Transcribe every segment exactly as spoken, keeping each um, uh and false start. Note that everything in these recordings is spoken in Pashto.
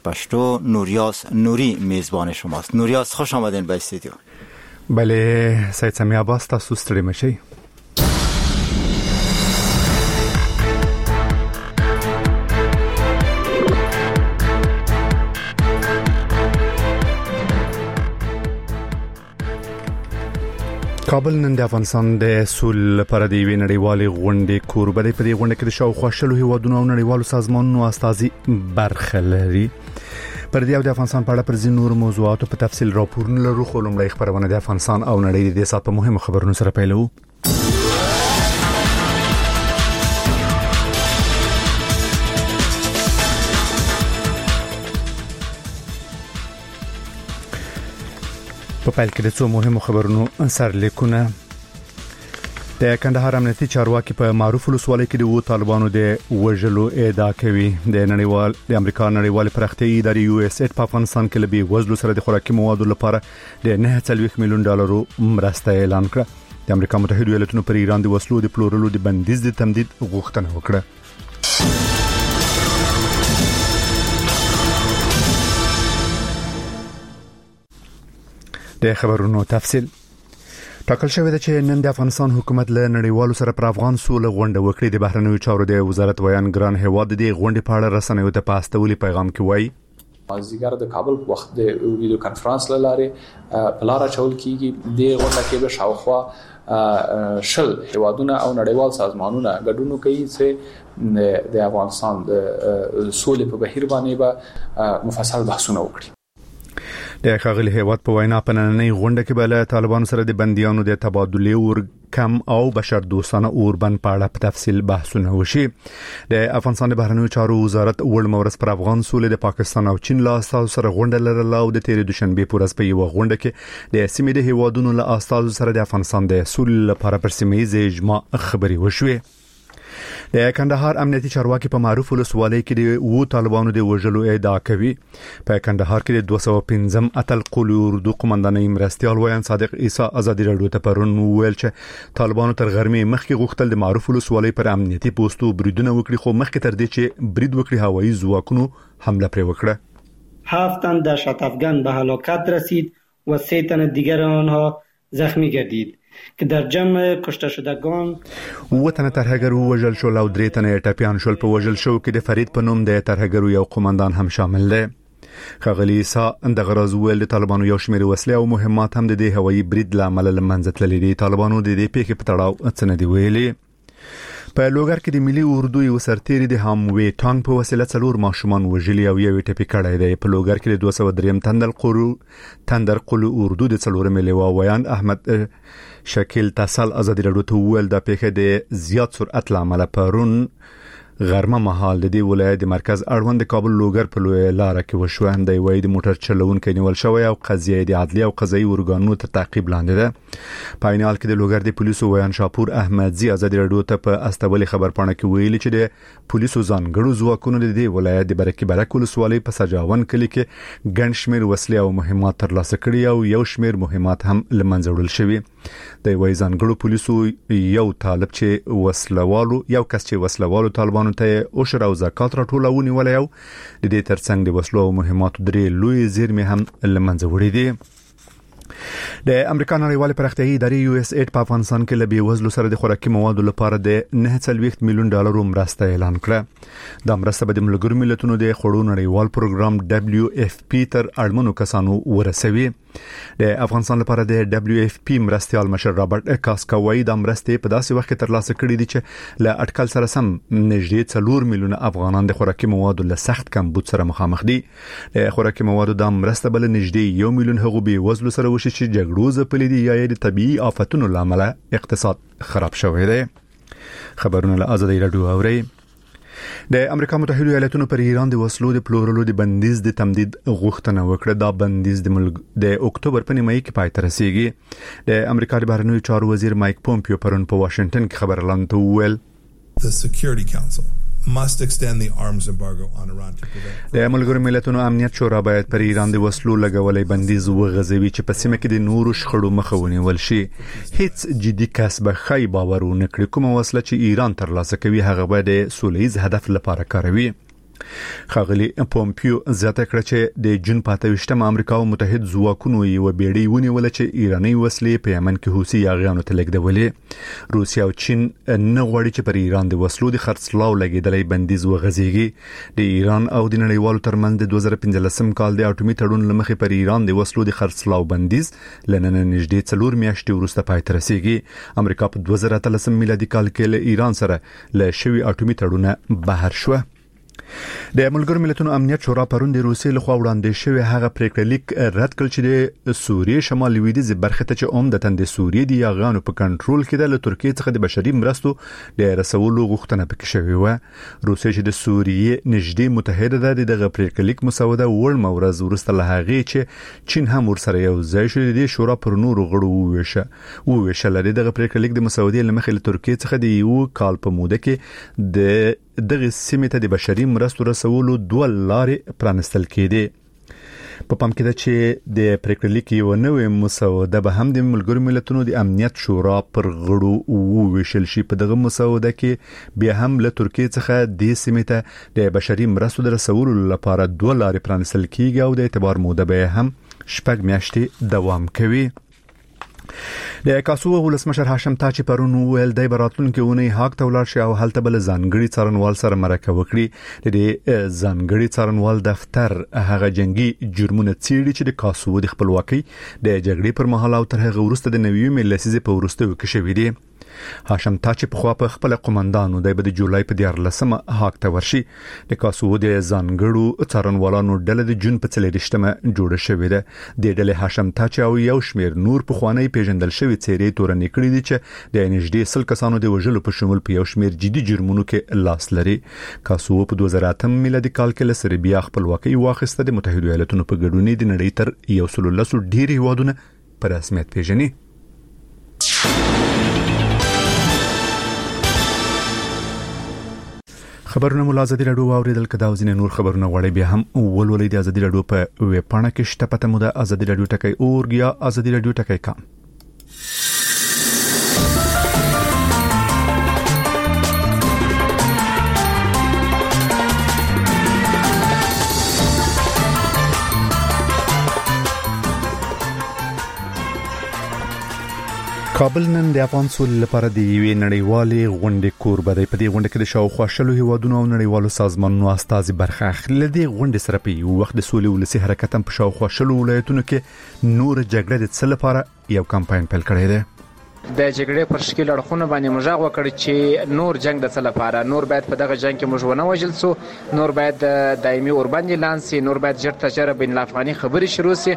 پشتو نوریاس نوری میزبان شماست. نوریاس خوش آمدین به استودیو. بله سید سمیع عباس، تاسو ستړي مشئ. کابل نن د افغانستان د سول لپاره د یوې نړیوالې غونډې کوربه دی. په دې غونډه کې د شاوخوا شلو هیوادونو او نړیوالو سازمانونو استازي برخه لري. پر دې او د افغانستان په اړه پر ځینو نور موضوعاتو په تفصیل راپورونه لرو، خو لومړی خبرونه د افغانستان او نړۍ د دې سات په مهمو خبرونو سره پیلوو. په پیل کې د څو مهمو خبرونو سرلیکونه. د کندهار امنیتي چارواکي په معروف ولسوالۍ کې د وو طالبانو د وژلو ادعا کوي. د نړیوال د امریکا نړیوال پراختیایي ادارې یو اس ایډ په افغانستان کې لبي وزلو سره د خوراکي موادو لپاره د نه څلويخ میلیون ډالرو مرسته اعلان کړه. د امریکا متحده ایالاتونو پر ایران د وسلو د پلورلو د بندیز د تمدید غوښتنه وکړه. د خبرونو تفصیل. ټاکل شوی دی چې نن د افغانستان حکومت له نړیوالو سره پر افغان سوله غونډه وکړي. د بهرنیو چارو د وزارت ویان ګران هواد د غونډې په اړه رسنیو ته په استولي پیغام کې وایي مازیګر د کابل په وخت د ویډیو کانفرنس لاره بلاره چول کیږي. د غونډه کې به شاوخوا شل هیوادونه او نړیوال سازمانونه ګډون کوي چې د افغانستان د سولې په بهیر باندې به مفصل بحثونه وکړي. د ښاغلي هیواد په وینا په نننۍ غونډه کې به له طالبانو سره د بندیانو د تبادلې ور کم او بشر دوستانه اوربند په اړه په تفصیل بحثونه وشي. د افغانستان د بهرنیو چارو وزارت وړ مورس پر افغان سولې د پاکستان او چین له استازو سره غونډه لرله او د تیرې دوشنبه په ورځ په یو غونډه کې د سیمې د هیوادونو له استازو سره د افغانستان د سولې لپاره پر سیمه ییز اجماع خبري وشوې. د کندهار امنیتي چارواکي په معروف ولسوالۍ کې د وو طالبانو د وژلو ادعا کوي. په کندهار کې د دوه سوه پنځم اتل قول اردو قومندانۍ مرستيال ویان صادق عیسی ازادي راډیو ته پرون ویل چې طالبانو تر غرمې مخکې غوښتل د معروف ولسوالۍ پر امنیتي پوسټو بریدونه وکړي، خو مخکې تر دې چې برید وکړي هوایي ځواکونو حمله پرې وکړه. هفت تن دهشت افغان به هلاکت رسید و سه تن دیگر آنها زخمی گردید که در جمع کشته شدگان وطن ترهګرو وژل شو او درې تنه ټپيان شول. په وژل شو کې د فرید په نوم د ترهګرو یو قومندان هم شامل دی. ښاغلي عیسی د غرض ویل د طالبانو یو شمېر وسلې او مهمات هم د دې هوایي برید لامل لمنځه تللي دي. طالبانو د دې پیښې په تړاو څه نه دی ویلي. په لوګر کې د ملي اردو یو سرتیری د هاموي ټانګ په وسیله څلور ماشومان وژلي او یو ټپي کړی دی. په لوګر کې د دوه سوه درې تندل قرو تندر قلو اردو د څلور ملي وایان احمد شکیل تسل ازادي راډیو ته ویل د پیښې د زیات سرعت لامل پرون غرمه مهال د دې ولایت د مرکز اړوند کابل لوګر په لوی لار کې وشو. د وای د موټر چلونکو نیول شوی او قضیه د عدلیه او قضایي ارګانونو تر تعقیب لاندې ده. په عین حال کې د لوګر د پولیسو ویان شاپور احمدزي ازادي راډیو ته په استولي خبر پاڼه کې ویلي چې د پولیسو ځانګړو ځواکونو د دې ولایت د برکې برک ولسوالۍ په سجاون کلی کې ګڼ شمېر وسلې او مهمات ترلاسه کړي او یو شمېر مهمات هم لمنځه وړل شوي. د وای ځانګړو پولیسو یو طالب چې وسلوالو یو کس چې وسلوالو طالبانو ته اوشر او زکات راټولونی ولې او د دې ترڅنګ د وسلو او مهماتو درې لوی زیرمې هم لمنځه وړي دي. د امریکا نړیوال پراختیایي ادارې یو اس ایډ په افغانستان کې لبي وزلو سره د خوراکي موادو لپاره د نه څلويخ میلیون ډالرو مرسته اعلان کړه. د مرسته به د ملګرو ملتونو د خوړو نړیوال پروګرام دبليو اف پی تر اړمنو کسانو ورسوي. د افغانستان لپاره د دبليو اف پی مرستيال مشر رابرټ کاسکاوي د مرستې په داسې وخت کې ترلاسه کړې دي چې له اټکل سره سم نږدې څلور میلیون افغانان د خوراکي موادو له سخت کمبود سره مخامخ دي. د خوراکي موادو د مرسته بل نږدې یو میلیون هغو به وزلو سره وشي چې جګړو ځپلې دي یا د طبيعي آفتونو لامل اقتصاد خراب شوی دی. خبرونه له ازادي راډیو اوري. د امریکا متحده ایالاتونو پر ایران د وسلو د پلورلو د بندیز د تمدید غوښتنه وکړه. دا بندیز د ملک د اکتوبر په نیمایي کې پای ته رسیږي. د امریکا د بهرنیو چارو وزیر مایک پومپیو پرون په واشنگټن کې خبر اعلان وکړ. The Security Council must extend the arms embargo on Iran to prevent. د ملګرو ملتونو امنیت شورا باید پر ایران د وسلو لګولې بندیز وغځوي چې په سیمه کې د نورو شخړو مخه ونیول شي. هیڅ جدي کسب خی باور ونه کړي کوم وسله چې ایران ترلاسه کوي هغه به د سولهییز هدف لپاره کاروي. ښاغلي پومپیو زیاته کړه چې د جون پاتويشتم امریکا او متحد ځواکونو یو بیړۍ ونیول چې ایراني وسلې په یمن کې حوثي یاغیانو ته لګیدولې. روسیا او چین نه غواړي چې پر ایران د وسلو د خرڅلاو لګیدلې بندیز وغځيږي. د ایران او د نړیوالو ترمنځ د دوه زره پنځلسم کال د اټومي تړون لمخې پر ایران د وسلو د خرڅلاو بندیز لنن نږدې څلور میاشتې وروسته پای ته رسیدي. امریکا په دوه زره اتلسم میلادي کال کې له ایران سره له شوی اټومي تړون بهر شو. د ملګرو ملتونو امنیت شورا پرون د روسیې لخوا وړاندې شوی هغه پریکړه لیک رد کړ چې د سوریې شمال لویدیځ برخه ته چې عمدتاً د سوریې د یاغانو په کنټرول کې د ترکیې څخه د بشري مرستو د رسولو غوښتنه پکې شوې و. روسیې چې د سوریې نږدې متحده ده دغه پریکړه لیک مسوده وړ مورز ورسته له هغه چې چین هم ورسره یو ځای شو د شورا پر نورو غړو وویشه وویشه لري. دغه پریکړه لیک د مسودې لمخې له ترکیې څخه د یو کال په موده کې د دغه سیمه ته د بشري مرستو رسولو دوه لارې پرانستل کېدې. په پام کې ده چې د پریکړه لیک یو نوې مسوده به هم د ملګرو ملتونو د امنیت شورا پر غړو وویشل شي. په دغه مسوده کې بیا هم له ترکیې څخه د سیمه ته د بشري مرستو د رسولو لپاره دوه لارې پرانستل کېږي او د اعتبار موده به هم شپږ میاشتې دوام کوي. د کاسو ولسمشر هاشم تاچی پرون ویل د براتلونکو ونی حق تولار شي او هلته بل ځانګړي څارنوال سره مرکه وکړي. د ځانګړي څارنوال دفتر هغه جنگي جرمونه څیړي چې د کاسو د خپلواکۍ د جګړې پر مهال او تر هغه وروسته د نویو لسیزې په وروسته وکړي دي. هاشم تاچی په خوا په خپل قومندانو د بده جولای په دیارلسمه حق ته ورشي. د کاسو د ځانګړو څارنوالانو ډله د جون په څلېشتمه جوړه شوې ده. د ډلې هاشم تاچی او یو شمیر نور په خوانی پیژندل شوی څیرې تورنې کړې دي چې د نږدې سل کسانو د وژلو په شمول په یو شمیر جدي جرمونو کې لاس لري. کاسو په دوه زره اتم میلادي کال کې له سربیا خپلواکۍ واخیسته. د متحده ایالاتونو په ګډون د نړۍ تر یو سل لسو ډیر هیوادونه په رسمیت پیژني. خبرونه مو ازادي رادیو اوریدل کدا او ځینې نور خبرونه غواړي بیا هم ولولې د ازادي رادیو په ویب پاڼه کې شته. پته مو د ازادي رادیو ټکی اورګ یا ازادي رادیو ټکی کام. کابل نن د افغان سولې لپاره د یوې نړیوالې غونډې کوربه دی. په دې غونډه کې د شاوخوا شلو هیوادونو او نړیوالو سازمانونو استازي برخه اخلي. د غونډې سره په یو وخت د سولې ولسی حرکت هم په شاوخوا شلو ولایتونو کې نور جګړه د څه لپاره یو کمپاین پیل کړی دی. د جګړې پر شکل اړخونه باندې مجاغ وکړ چې نور جنگ د څه لپاره، نور باید په دغه جنگ کې موږ ونه وژل سو، نور باید دایمي اور باندې لانسي، نور باید ژر تر بین الافغاني خبري شروع سي.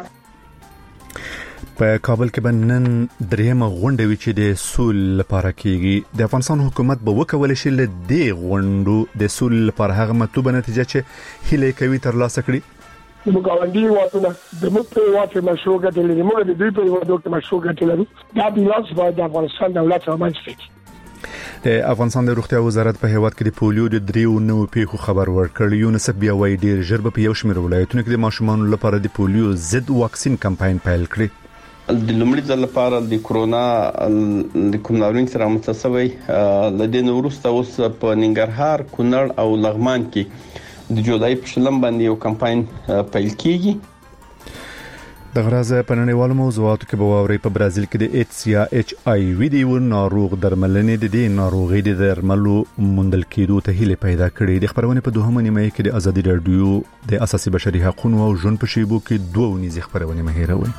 په کابل کې بنن درېمه غونډه وی چې د سول لپاره کېږي. د افغانستان حکومت به وکول شي له دې غونډو د سول لپاره هغه مطلوبه نتیجه چې هیله کوي تر لاسه کړي. د مګاوندي واتونه د مطلب واټ مشروع ګټل دي، موږ د دوی په وادو کې مشروع ګټل دي. دا بیلانس باید د افغانستان دولت رامنځته کړي. د افغانستان د روغتیا وزارت په هیواد کې د پولیو د دریو نوو پیښو خبر ورکړ. یونیسف بیا وايي ډیر ژر په یو شمېر ولایتونو کې د ماشومانو لپاره د پولیو ضد واکسین کمپاین پیل کړي. د لومړي ځل لپاره د کورونا د کوم ناروغي سره متصوي لدین وروسته اوس په ننګرهار، کونړ او لغمان کې د جولای په شلم باندې یو کمپاین پیل کیږي. د غرازه په نړیوالو موضوعاتو کې به ووري په برازیل کې د ایچ یا ایچ آی وی دی ور ناروغ درملنې د دې ناروغي د درملو موندل کېدو ته هیله پیدا کړې. د خبرونه په دوهمه نیمه کې د ازادي رادیو د اساسي بشري حقوقو او ژوند په شیبو کې دوه ونیزه خبرونه مهیروي.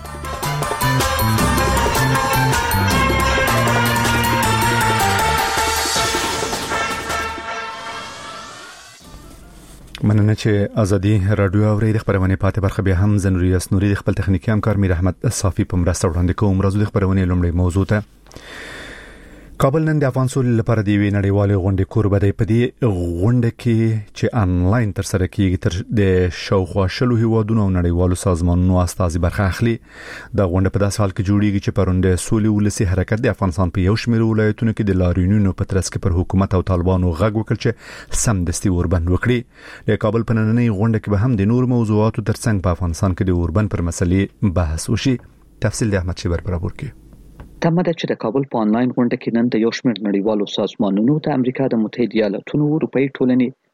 مننه چې ازادي رادیو اوري. د خبرونه پاتې برخه به هم زنوري اسنوري د خپل تخنیکی همکار میر احمد صافي په مرسته وړاندې کوم. راځو د خبرونه لومړی موضوع ته. کابل نن د افغان سولې لپاره د وی نړیوالې غونډې کوربه دی. په دې غونډه کې چې انلاین تر سره کیږي تر د شاوخوا شلو هیوادونو او نړیوالو سازمانونو استازي برخه اخلي. د غونډه په داسې حال کې جوړیږي چې پرون د سولې ولسی حرکت د افغانستان په یو شمېر ولایتونو کې د لاریونونو په ترڅ کې پر حکومت او طالبانو غږ وکړ چې سمدستي اوربند وکړي. د کابل په نننۍ غونډه کې به هم د نور موضوعاتو ترڅنګ په افغانستان کې د اوربند پر مسلې بحث وشي. تفصیل د احمد شیبر برابر کې. تمه ده چې د کابل په انلاین غونډه کې نن د یو شمېر نړیوالو سازمانونو د امریکا د متحده ایالاتونو، اروپאי ټولنې،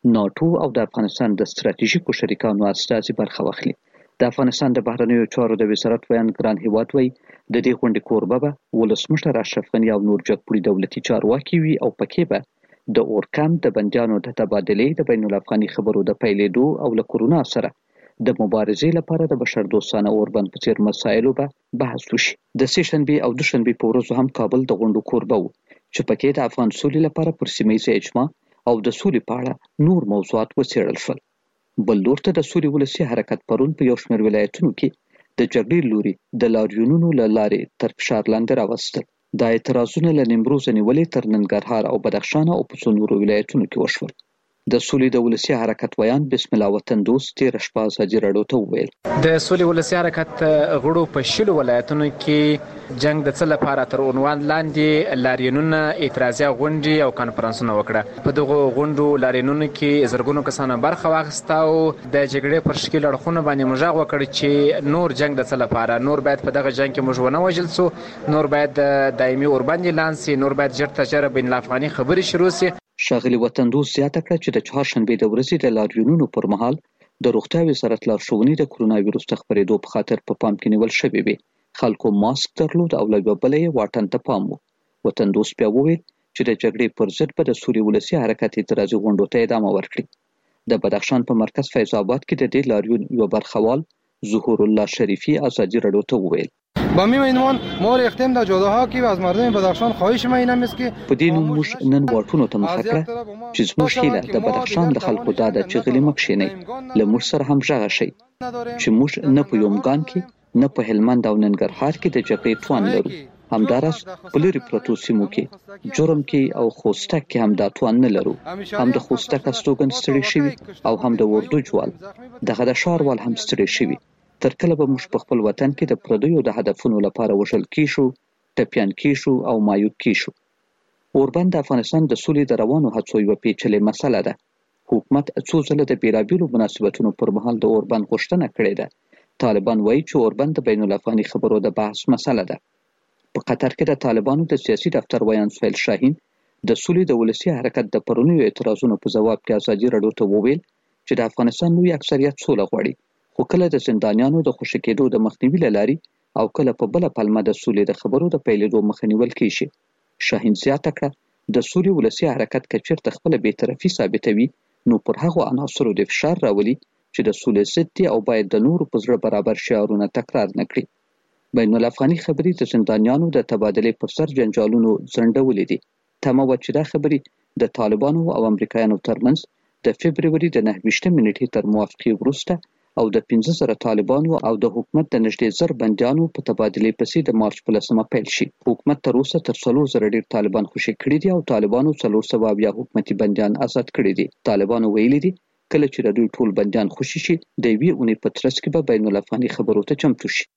ناتو او د افغانستان د ستراتیژیکو شریکانو استازي برخه واخلي. د افغانستان د بهرنیو چارو د وزارت ویان ګران هیواد وی د دې غونډې کوربه به ولسمشر اشرف غنی او نور جګپوړي دولتي چارواکي وي او پکې به د اورکم د بندیانو د تبادلې د بین الافغاني خبرو د پیلېدو او له کورونا سره د مبارزې لپاره د بشردوستانه اوربند په څیر مسایلو به بحث وشي. د سې شنبې او دوشنبې په ورځو هم کابل د غونډو کوربه و چې پکې د افغان سولې لپاره پر سیمه ییزه اجماع او د سولې په اړه نور موضوعات وڅېړل شول. بل لور ته د سولې ولسي حرکت پرون په یو شمېر ولایتونو کې د جګړې لوري د لاریونونو له لارې تر فشار لاندې راوستل. دا اعتراضونه له نیمروز نیولې تر ننګرهار او بدخشان او په څو نورو ولایتونو کې وشول. د سولې د ولسي حرکت ویان بسم الله وطن دوست تیر شپه ازادي راډیو ته وویل د سولې ولسي حرکت غړو په شلو ولایتونو کې جنگ د څه لپاره تر عنوان لاندې لاریونونه اعتراضي غونډې او کانفرنسونه وکړه. په دغه غونډو لاریونونو کې زرګونو کسانو برخه واخیسته او د جګړې پر شکل اړخونه باندې مژاغ وکړ چې نور جنگ د څه لپاره، نور باید په دغه جنگ کې موږ ونه وژل سو، نور باید دایمي اوربند اعلان سي، نور باید ژر تر ژره بین الافغاني خبرې شروع سي. ښاغلي وطن دوست زیاته کړه چې د چهارشنبې د ورځې د لاریونونو پر مهال د روغتیا وزارت لارښوونې د کرونا ویروس د خپرېدو په خاطر په پام کې نیول شوې وې. خلکو ماسک درلود او له یوه بله یې واټن ته پام و. وطن دوست بیا وویل چې د جګړې پر ضد به د سولې ولسي حرکت اعتراضي غونډو ته ادامه ورکړي. د بدخشان په مرکز فیض آباد کې د دې لاریون یوه برخوال ظهور الله شریفی ازادي راډیو ته وویل با میمینمان ما ریختیم در جاده ها که از مردم بدخشان خواهش ما این هم است که په دې نوم موږ نن واټونو ته مخه کړه چې زموږ هیله د بدخشان د خلکو دا ده چې غلي مه کښېنئ، له موږ سره همغږه شئ چې موږ نه په یومګان کې نه په هلمند او ننګرهار کې د جګړې توان لرو. همداراز په لرې پرتو سیمو کې جرم کې او خوستک کې هم دا توان نه لرو. هم د خوستک استوګن ستړي شوي او هم د وردو جوال دغه د ښاروال هم ستړي شوي. تر کله به موږ په خپل وطن کې د پردیو د هدفونو لپاره وژل کیشو، ټپیان کیشو او مایوب کیشو. اوربند د افغانستان د سولې د روانو هڅو یوه پیچلې مسله ده. حکومت څو ځله د بیلابیلو مناسبتونو پر مهال د اوربند غوښتنه کړې ده. طالبان وایي چې اوربند د بین الافغاني خبرو د بحث مسله ده. په قطر کې د طالبانو د سیاسي دفتر ویان سهیل شاهین د سولې د ولسي حرکت د پرونیو اعتراضونو په ځواب کې ازادي راډیو ته وویل چې د افغانستان لوی اکثریت سوله غواړي، خو کله د زندانیانو د خوشي کېدو د مخنیوي له لارې او کله په بله پلمه د سولې د خبرو د پیلېدو مخه نیول کېږي. شاهین زیاته کړه د سولې ولسي حرکت که چېرته خپله بېطرفي ثابتوي نو پر هغو عناصرو د فشار راولي چې د سولې ضد دي او باید د نورو په زړه برابر شعارونه تکرار نه کړي. بین الافغاني خبرې د زندانیانو د تبادلې پر سر جنجالونو ځنډولې دي. تمه وه چې دا خبرې د طالبانو او امریکایانو ترمنځ د فبروري د نهه ویشتمې نېټې تر موافقې وروسته او د پنځه زره طالبانو او د حکومت د نږدې زر بندیانو په تبادلې پسې د مارچ په لسمه پیل شي. حکومت تر اوسه تر څلور زره ډېر طالبان خوشي کړي دي او طالبانو څلور سوه اویا حکومتي بندیان آزاد کړي دي. طالبانو ویلي دي کله چې د دوی ټول بندیان خوشي شي د یوې اونۍ په ترڅ کې به بین الافغاني خبرو ته چمتو شي.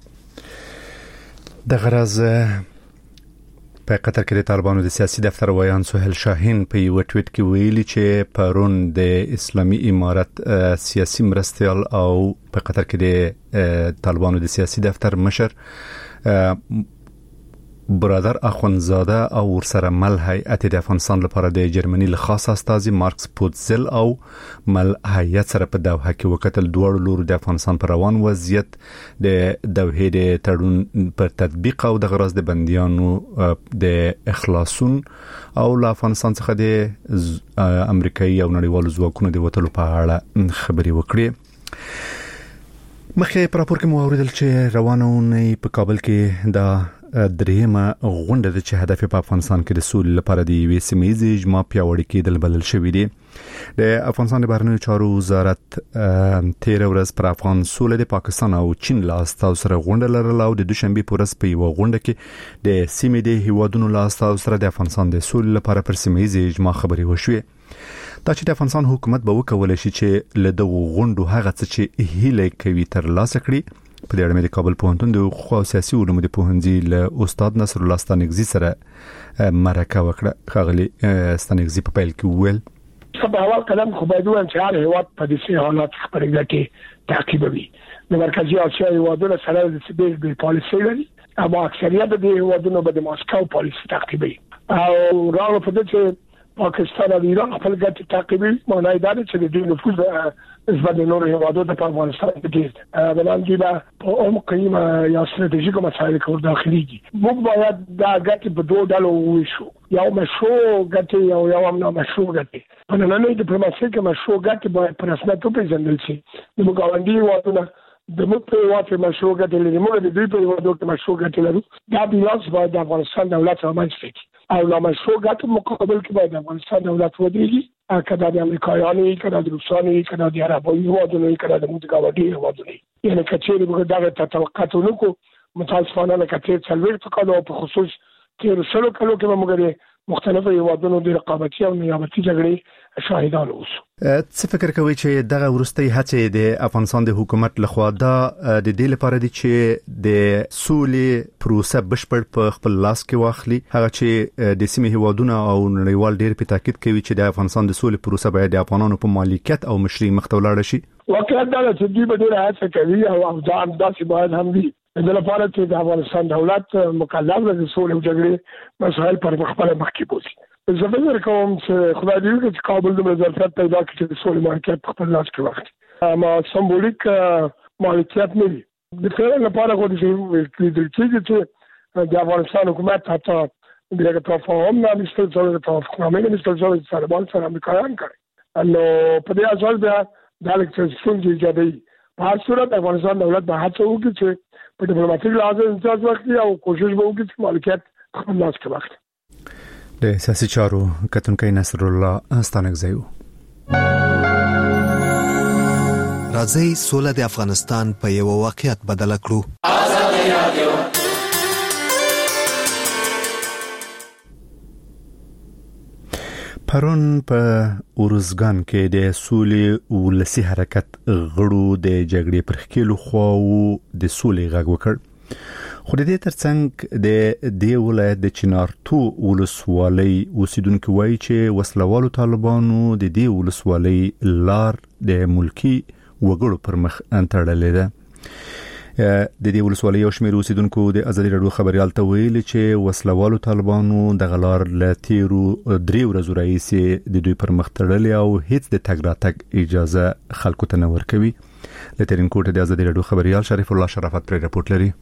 د غرض په قطر کې د طالبانو د سیاسي دفتر ویان سهیل شاهین په یو ټویټ کې ویلي چې پرون د اسلامي امارت سیاسي مرستیال او په قطر کې د طالبانو د سیاسي دفتر مشر برادر اخوندزاده او ورسره مل هیئت د افغانستان لپاره د جرمني له خاص استازي مارکس پوتزل او مل هیئت سره په دوحه کې وکتل. دوړ لور د افغانستان پر روان وضعیت د دوحې د تړون پر تطبیق او د غرض د بندیانو د اخلاصون او له افغانستان څخه د امریکایي او نړیوالو ځواکونو د وټلو په اړه خبري وکړي. مخکې پر راپور کې مو اوریدل چې روانه اونۍ په کابل کې د دریمه غونډه د چې هدف په افغانستان کې د سولې لپاره د یوې سیمه ییزې اجماع پیاوړي کېدل بلل شوی دی. د افغانستان د بهرنیو چارو وزارت تیر ورځ پر افغان سولې د پاکستان او چین له استازو سره غونډه لرله او د دوشنبې په ورځ په یوه غونډه کې د سیمې د هیوادونو له استازو سره د افغانستان د سولې لپاره پر سیمه ییزې اجماع خبرې وشوې. دا چې د افغانستان حکومت به وکولای شي چې له دغو غونډو هغه څه چې هیله کوي ترلاسه کړي. په دې اړه د کابل پوهنتون د حقوق او سیاسي علومو د پوهنځي له استاد نصر الله ستانکزي سره مرکه وکړه. خاغلی ستانکزي په پیل کې وویل په اول قدم خو باید ووایم چې هر هیواد په دې حالات خبرې ګټې تعقیبوي. د مرکزي اسیا هیوادونو سره د سیبل د پالیسي لري اما اکثریت د هیوادونو به د ماسکو پالیسي تعقیبوي او راغله په دې چې پاکستان او ایران خپل ګټې تعقیبوي. معنی دا ده چې د دوی نفوذ نسبت د نورو هیوادونو په افغانستان کې ډېر دی. بلان دوی به په عمق یا ستراتیژیکو مسایلو کې ورداخلېږي. موږ باید دا ګټې په دوو ډلو وویشو، یو مشروع ګټې او یو هم نامشروع ګټې. په نننۍ ډیپلوماسۍ کې مشروع ګټې باید په رسمیت وپېژندل شي. د موږ ګاونډي هیوادونه د موږ په هیواد کې مشروع ګټې لري، موږ د دوی په هیوادو کې مشروع ګټې لرو. دا بیلانس باید د افغانستان دولت رامنځته کړي او نامشروع ګټو مقابل کې باید د افغانستان دولت ودرېږي، که دا د امریکایانو وي، که دا د روسانو وي، که دا د عربي هیوادونو وي، که دا د موږ د ګاونډي هیوادونو وي. یعنې که چېرې موږ دغه ته توقعات ونه کړو، متاسفانه لکه تېر څلوېښتو کالو او په خصوص تېرو سلو کالو کې به موږ د مختلفو هیوادونو د رقابتي او نیابتي جګړې شاهدان اوسو. څه فکر کوي چې دغه وروستۍ هڅې د افغانستان د حکومت لخوا دا د دې لپاره دي چې د سولې پروسه بشپړ په خپل لاس کې واخلي، هغه چې د سیمې هیوادونو او نړیوال ډېر په تاکید کوي چې د افغانستان د سولې پروسه باید د افغانانو په مالکیت او مشري مخ ته ولاړ شي؟ واقعا دا چې دوی به ډېره هڅه کوي او ځان داسې باید هم وي د لپاره چې د افغانستان دولت مکلف دی د سولې او جګړې مسایل پر خپل مخ کې بوزي. زه فکر کوم چې خدای دې وکړي چې کابل د ظرفیت پیدا کړي چې د سولې مالکیت په خپل لاس کې واخلي. اما سمبولیک مالکیت نه وي. د خیر لپاره خو دې لیدل کېږي چې د افغانستان حکومت حتی د تفاهم نه نشته، د توافقنامې نه نشته چې طالبان سره امریکایان کړي. نو په دې اساس بیا دا لکه ستونزې ایجادوي. په هر صورت افغانستان دولت به هڅه وکړي چې په ډیپلوماټیک لحاظ امتیاز واخلي او کوشش به وکړي چې مالکیت خپل لاس کې واخلي. د سیاسي چارو کتونکی نصر الله ستانکزی. راځي سوله د افغانستان په یو واقعیت بدل کړو. پرون په اورزګان کې د سولې ولسی حرکت غړو د جګړې پر خېلو خواو د سولې غږ وکړ. خو د دې ترڅنګ د دې ولایت د چنارتو ولسوالۍ اوسیدونکو وایي چې وسلوالو طالبانو د دې ولسوالۍ لار د ملکی وګړو پر مخ انټړلې ده. د دې ولسوالۍ یو شمېر اوسیدونکو د ازادي راډیو خبريال ته ویلي چې وسلوالو طالبانو د غلار لتیرو درې ورځې راهیسې د دوی پر مخ تړلې او هیڅ د تګ راتګ اجازه خلکو ته نه ورکوي. له ترینکوټ د ازادي راډیو خبريال شریف الله شرافت پر رپورت لري.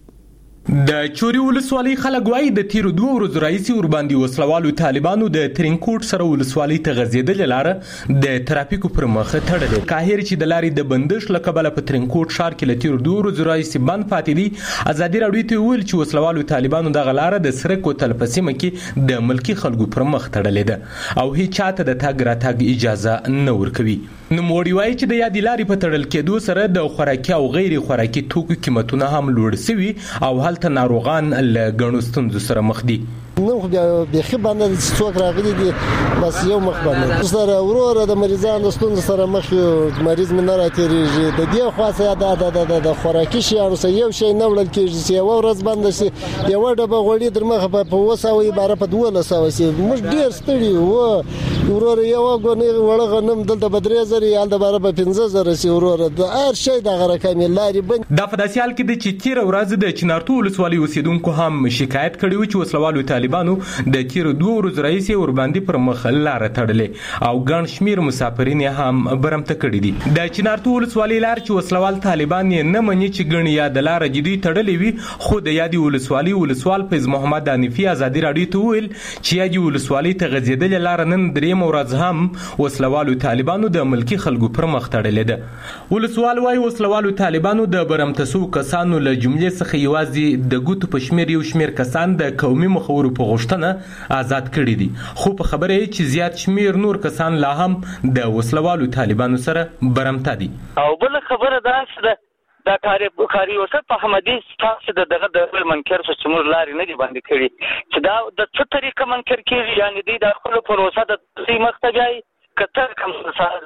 د چوري ولسوالۍ خلک وایي د تیرو دوه ورځو راهیسې ورباندې وسلوالو طالبانو د ترینکوټ سره ولسوالۍ ته غځېدلې لاره د ترافیکو پر مخ تړلې. قاهر چې د لارې د بندش له کبله په ترینکوټ ښار کې له تیرو دوه ورځو راهیسې بند پاتې دي. ازادي راډیو ته وویل چې وسلوالو طالبانو دغه لاره د سره کوتل په سیمه کې د ملکي خلکو پر مخ تړلې ده او هیڅ چاته د تګ راتګ اجازه نه ورکوي. نوموړي وایي چې د یادې لارې په تړل کېدو سره د خوراکي او غیر خوراکي توکو قیمتونه هم لوړ شوي او هلته ناروغان له ګڼو ستونزو سره مخ دي. نو بیا بيخي باندې څوک راغلي دي بس یو مخ باندې سره وروره د مریضانو ستونزو سره مخ مریض من راتېږي. د دې خاصه د د د خوراکي شیانو سره یو شی نه وړل کېږي چې یو ورځ باندې شي یو ډبه غوړي در مخه په وساوي بار په دوله ساوي موږ ډیر ستړي وو. وروره یو غونې وړه غنم دلته بدرې زري یال د بار په پنځه زره سي وروره د هر شی د غره کامل لاري بند. د فداسیال کې د چتیر ورځ د چنارتو ولسوالۍ اوسیدونکو هم شکایت کړی و چې وسلوالو طالبانو د تیر دوه ورځې راهیسې ورباندې پر مخ لاره تړلې او ګڼ شمیر مسافرین هم برمته کړي دي. د چنارتو ولسوالۍ لار چې وسلوال طالبان یې نه مني چې ګڼ یا د لاره جدي تړلې وي، خو د یادې ولسوالۍ ولسوال فیض محمد حنیفي ازادي راډیو ته وویل چې یادې ولسوالۍ ته غځېدلې لاره نن درېیمه ورځ هم وسلوالو طالبانو د ملکي خلکو پر مخ تړلې ده. ولسوال وایي وسلوالو طالبانو د برمته شوو کسانو له جملې څخه یوازې د ګوتو په شمیر یو شمیر کسان د قومي مخورو په غوښتنه آزاد کړي دي، خو په خبره چې زیات شمیر نور کسان لا هم د وسلوالو طالبانو سره برمته دي. او بل خبره دا چې د کاری کاری وسط په حمدي تاسو د دغه د منکر څخه مور لاري نه دی باندې کړی چې دا د څه طریقه منکر کیږي، یعنی د خپل پروسه د سیمختګای کتر کوم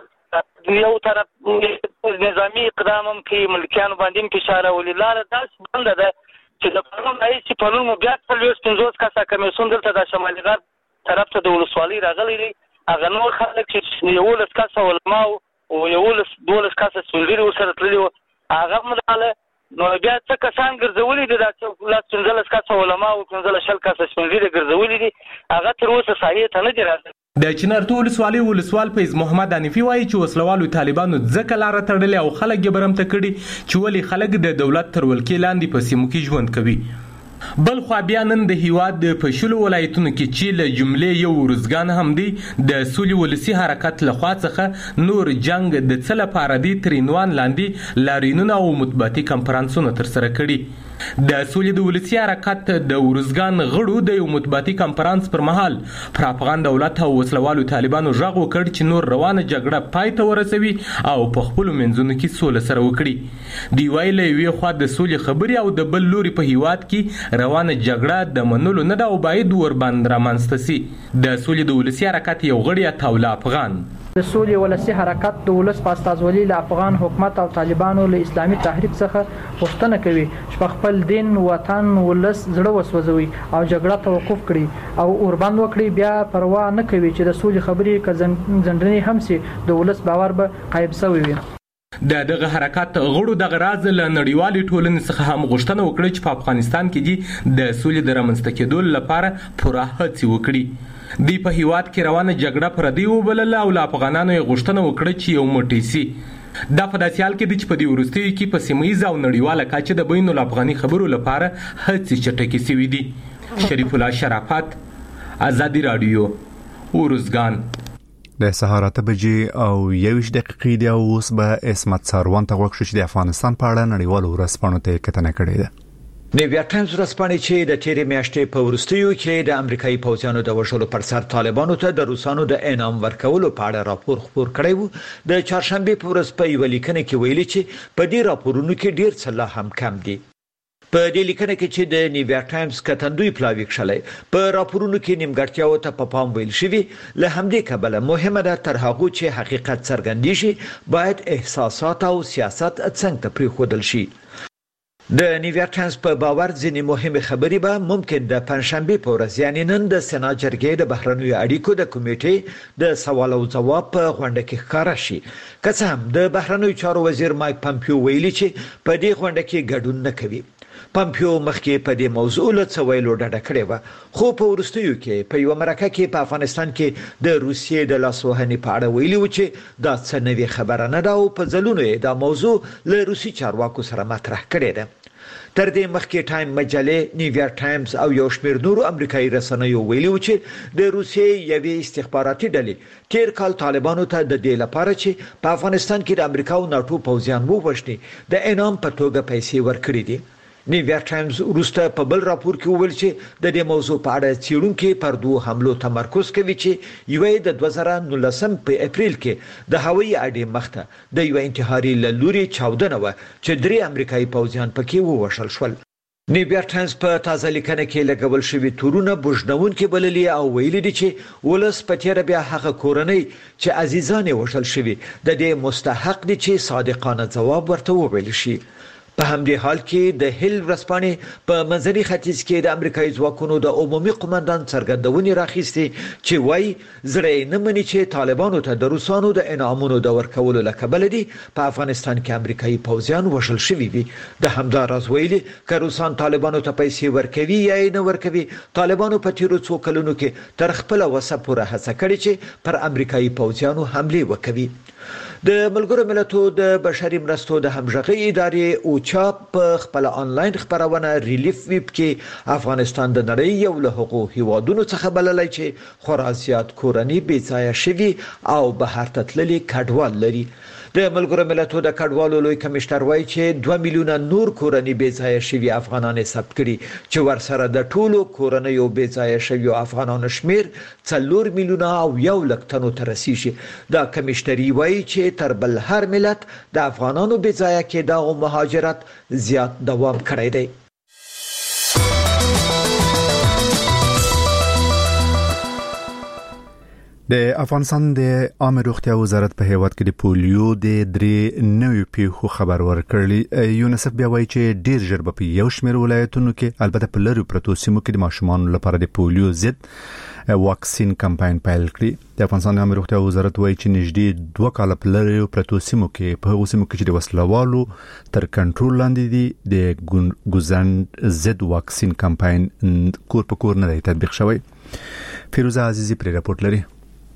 یو طرف نظامی اقدام هم کوي، ملکیان باندې فشار ولې داس بند ده چې د پرون راځي پرون مو بیا په لوس پنځوس کسه کمیسون دلته د شمالي غرب طرف ته د ولسوالۍ راغلي دي. هغه نور خلک چې یو لس کسه علما او یو لس دولس کسه سولري سره تللي هغه مداله نو بیا څه کسان ګرځولي دي دا چې لاس پنځلس کسه علما او پنځلس شل کسه سپین ږیري ګرځولي دي هغه تر اوسه صحیح ته نه دي راځي د چنارتو ولسوالۍ ولسوال فیض محمد حنیفي وایي چې وسلوالو طالبانو ځکه لاره تړلې او خلک یې برمته کړي چې ولې خلک د دولت تر ولکې لاندې په سیمو کې ژوند کوي. بل خو بیا نن د هیواد په شلو ولایتونو کې چې له جملې یو ورزګان هم دی د سولې ولسي حرکت لخوا څخه نور جنگ د څه لپاره دی تر عنوان لاندې لاریونونه او مطبوعاتي کنفرانسونه ترسره کړي. د سولې د ولسي حرکت د ورزګان غړو د یو مطبوعاتي کنفرانس پر مهال پر افغان دولت او وسلوالو طالبانو غږ وکړ چې نور روانه جګړه پای ته ورسوي او په خپل منځونو کې سوله سره وکړي. دی ویل یوې خوا د سولې خبرې او د بل لوري په هیواد کې روانه جګړه د منلو نه ده او باید ورباندې رامنځته سي. د سولې د ولسي حرکت یو غړی عطاالله افغان د سولې ولسي حرکت د ولس په استازولۍ له افغان حکومت او طالبانو له اسلامي تحریک څخه غوښتنه کوي چې په خپل دین وطن ولس زړه وسوځوي او جګړه توقف کړي او اوربند وکړي. بیا پروا نه کوي چې د سولې خبرې که ځنډنې هم سي د ولس باور به غایب شوی وي. د دغه حرکت غړو دغه راز له نړیوالې ټولنې څخه هم غوښتنه وکړه چې په افغانستان کې دي د سولې د رامنځته کېدو لپاره پوره هڅې وکړي. دی په هیواد کې روانه جګړه پردی وبلله او له افغانانو یې غوښتنه وکړه چې یو موټی سي. دا په داسې حال کې دی چې په دې وروستیو کې په سیمه ییزه او نړیواله کچه د بین الافغاني خبرو لپاره هڅې چټکې سوي دي. شریف الله شرافت، ازادي راډیو، ورزګان. د سهار اته بجې او یویشت دقیقې دی او اوس به اسمت ساروان ته غوښتل چې د افغانستان په اړه نړیوالو ورځپاڼو ته کتنه کړې ده. نیویارک ټایمز ورځپاڼې چې د تیرې میاشتې په وروستیو کې د امریکایي پوځیانو د وژلو پر سر طالبانو ته د روسانو د انعام ورکولو په اړه راپور خپور کړی و، د چهارشنبه په ورځ په یوه لیکنه کې ویلي چې په دې راپورونو کې ډیر څه لا هم کم دي. په دې لیکنه کې چې د نیویارک ټایمز کتندوی پلاوی کښلې په راپورونو کې نیمګړتیاو ته په پام ویل شوی. له همدې کبله مهمه ده تر هغه چې حقیقت څرګندې شي باید احساسات او سیاست څنګه ته پریښودل شي. د نیویارک ټایمز په باور ځینې مهمه خبرې به ممکن د پنځشنبه په ورځ یعنی نن د سنا جرګې د بهرنیو اړیکو د کمیټې د سوال او ځواب په غونډه کې ښکارا شي. که څه هم د بهرنیو چارو وزیر مایک پامپیو ویلي چې په دې غونډه کې ګډون نه کوي. پامپیو مخکې په دې موضوع له څه ویلو ډډه کړې وه، خو په وروستیو کې په یوه مرکه کې په افغانستان کې د روسیې د لاسوهنې په اړه ویلي و چې دا څه نوې خبره نه ده او په ځلونو یې دا موضوع له روسي چارواکو سره مطرح کړې ده. تر دې مخکې ټایم مجلې، نیویارک ټایمز او یو شمېر نورو امریکایي رسنیو ویلي و چې د روسیې یوې استخباراتي ډلې تیر کال طالبانو ته د دې لپاره چې په افغانستان کې د امریکا او ناټو پوځیان ووژني د انعام په توګه پیسې ورکړي دي. نیویارک ټایمز وروسته په بل راپور کې وویل چې د دې موضوع په اړه څېړونکي پر دوه حملو تمرکز کوي چې یوه د دوه زره نولسم په اپریل کې د هوایي اډې مخته د یو انتحاري له لوري چاودنه وه چې درې امریکایي پوځیان پکې ووژل شول. نیویارک ټایمز په تازه لیکنه کې لګول شوي تورونه بوجنونکي بللي او ویلي دي چې ولس په تیره بیا هغه کورنۍ چې عزیزان یې وژل شوي د دې مستحق دي چې صادقانه ځواب ورته وویل شي. په همدې حال کې د هیل ورځپاڼې په منځني ختیځ کې د امریکایي ځواکونو د عمومي قومندان څرګندونې راخیستې چې وایي زړه یې نه مني چې طالبانو ته د روسانو د انعامونو د ورکولو له کبله دي په افغانستان کې امریکایي پوځیان وژل شوي وي. د همدا راز ویلي که روسان طالبانو ته پیسې ورکوي یا یې نه ورکوي، طالبانو په تیرو څو کلونو کې تر خپله وسه پوره هڅه کړې چې پر امریکایي پوځیانو حملې وکوي. د ملګرو ملتونو د بشري مرستو د همغږي ادارې اوچا په خپل آنلاین خبرونه ریلیف ویب کې افغانستان د نړۍ یو له حقوقي هیوادونو څخه بللی چې خورا زیات کورنۍ بې ځایه شوي او بهر ته تللي کډوال لري. د ملګرو ملتونو د کډوالو لوی کمشنر وایي چې دوه میلیونه نور کورنۍ بې ځایه شوي افغانان ثبت کړي چې ورسره د ټولو کورنیو بې ځایه شوي افغانانو شمیر څلور میلیونه او یو لک تنو ته رسیږي. دا کمشنري وایي چې تر بل هر ملت د افغانانو بې ځایه کېدا او مهاجرت زیات دوام کړی دی. د افغانستان د عامه روغتیا وزارت په هیواد کې د پولیو د درې نوې پیښو خبر ورکړی. یونیسف بیا وایي چې ډیر ژر به په یو شمېر ولایتونو کې البته په لرو پرتو سیمو کې د ماشومانو لپاره د پولیو ضد واکسین کمپاین پیل کړي. د افغانستان د عامه روغتیا وزارت وایي چې نږدې دوه کاله په لرو پرتو سیمو کې په هغو سیمو کې چې د وسلوالو تر کنټرول لاندې دي د ګوزند ضد واکسین کمپاین کور په کور نه دی تطبیق شوی. فیروزه عزیزی پر راپورټ لري.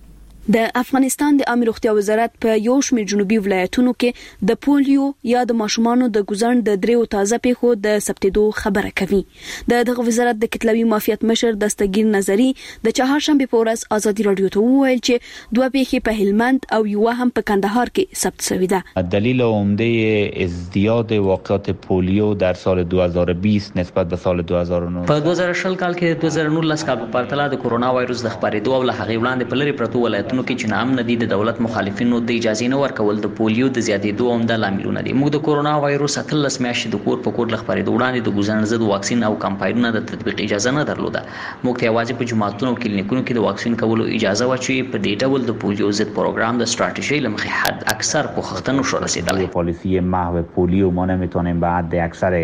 د افغانستان د عامه روغتیا وزارت په یو شمېر جنوبي ولایتونو کې د پولیو یا د ماشومانو د ګوزند د دریو تازه پیښو د ثبتېدو خبره کوي. د دغه وزارت د کتلوي معافیت مشر دستگیر نظری د چهارشنبه په ورځ ازادي رادیو ته وویل چې دوه پیښې په هلمند او یو هم په کندهار کې ثبت شوې ده. دلیل عمده ازدیاد واقعات پولیو در سال دو هزار و بیست نسبت به سال دو هزار و نه په دوه زره شل کال کې دوه زره نولس کال په پرتله د کرونا وایروس د خپرېدو او له هغې وړاندې په لرې پرتو ولایتونو کې چې نام ندي د دولت مخالفینو د اجازه نه ورکول د پولیو د زیاتېدو عمده لاملونه دي. موږ د کرونا وایروس اتلس میاشتې د کور په کور له خپرېدو وړاندې د ګوزند ضد واکسین او کمپاینونو د تطبیق اجازه نه درلوده. موږ ته یوازې په جماعتونو او کلینیکونو کې د واکسین کولو اجازه و چې په دې ډول د پولیو ضد پروګرام د استراتیژي لمخې حد اکثر پوښتنو شو رسیدل. پالیسی محو پولیو ما نمیتونیم بعد د اکثر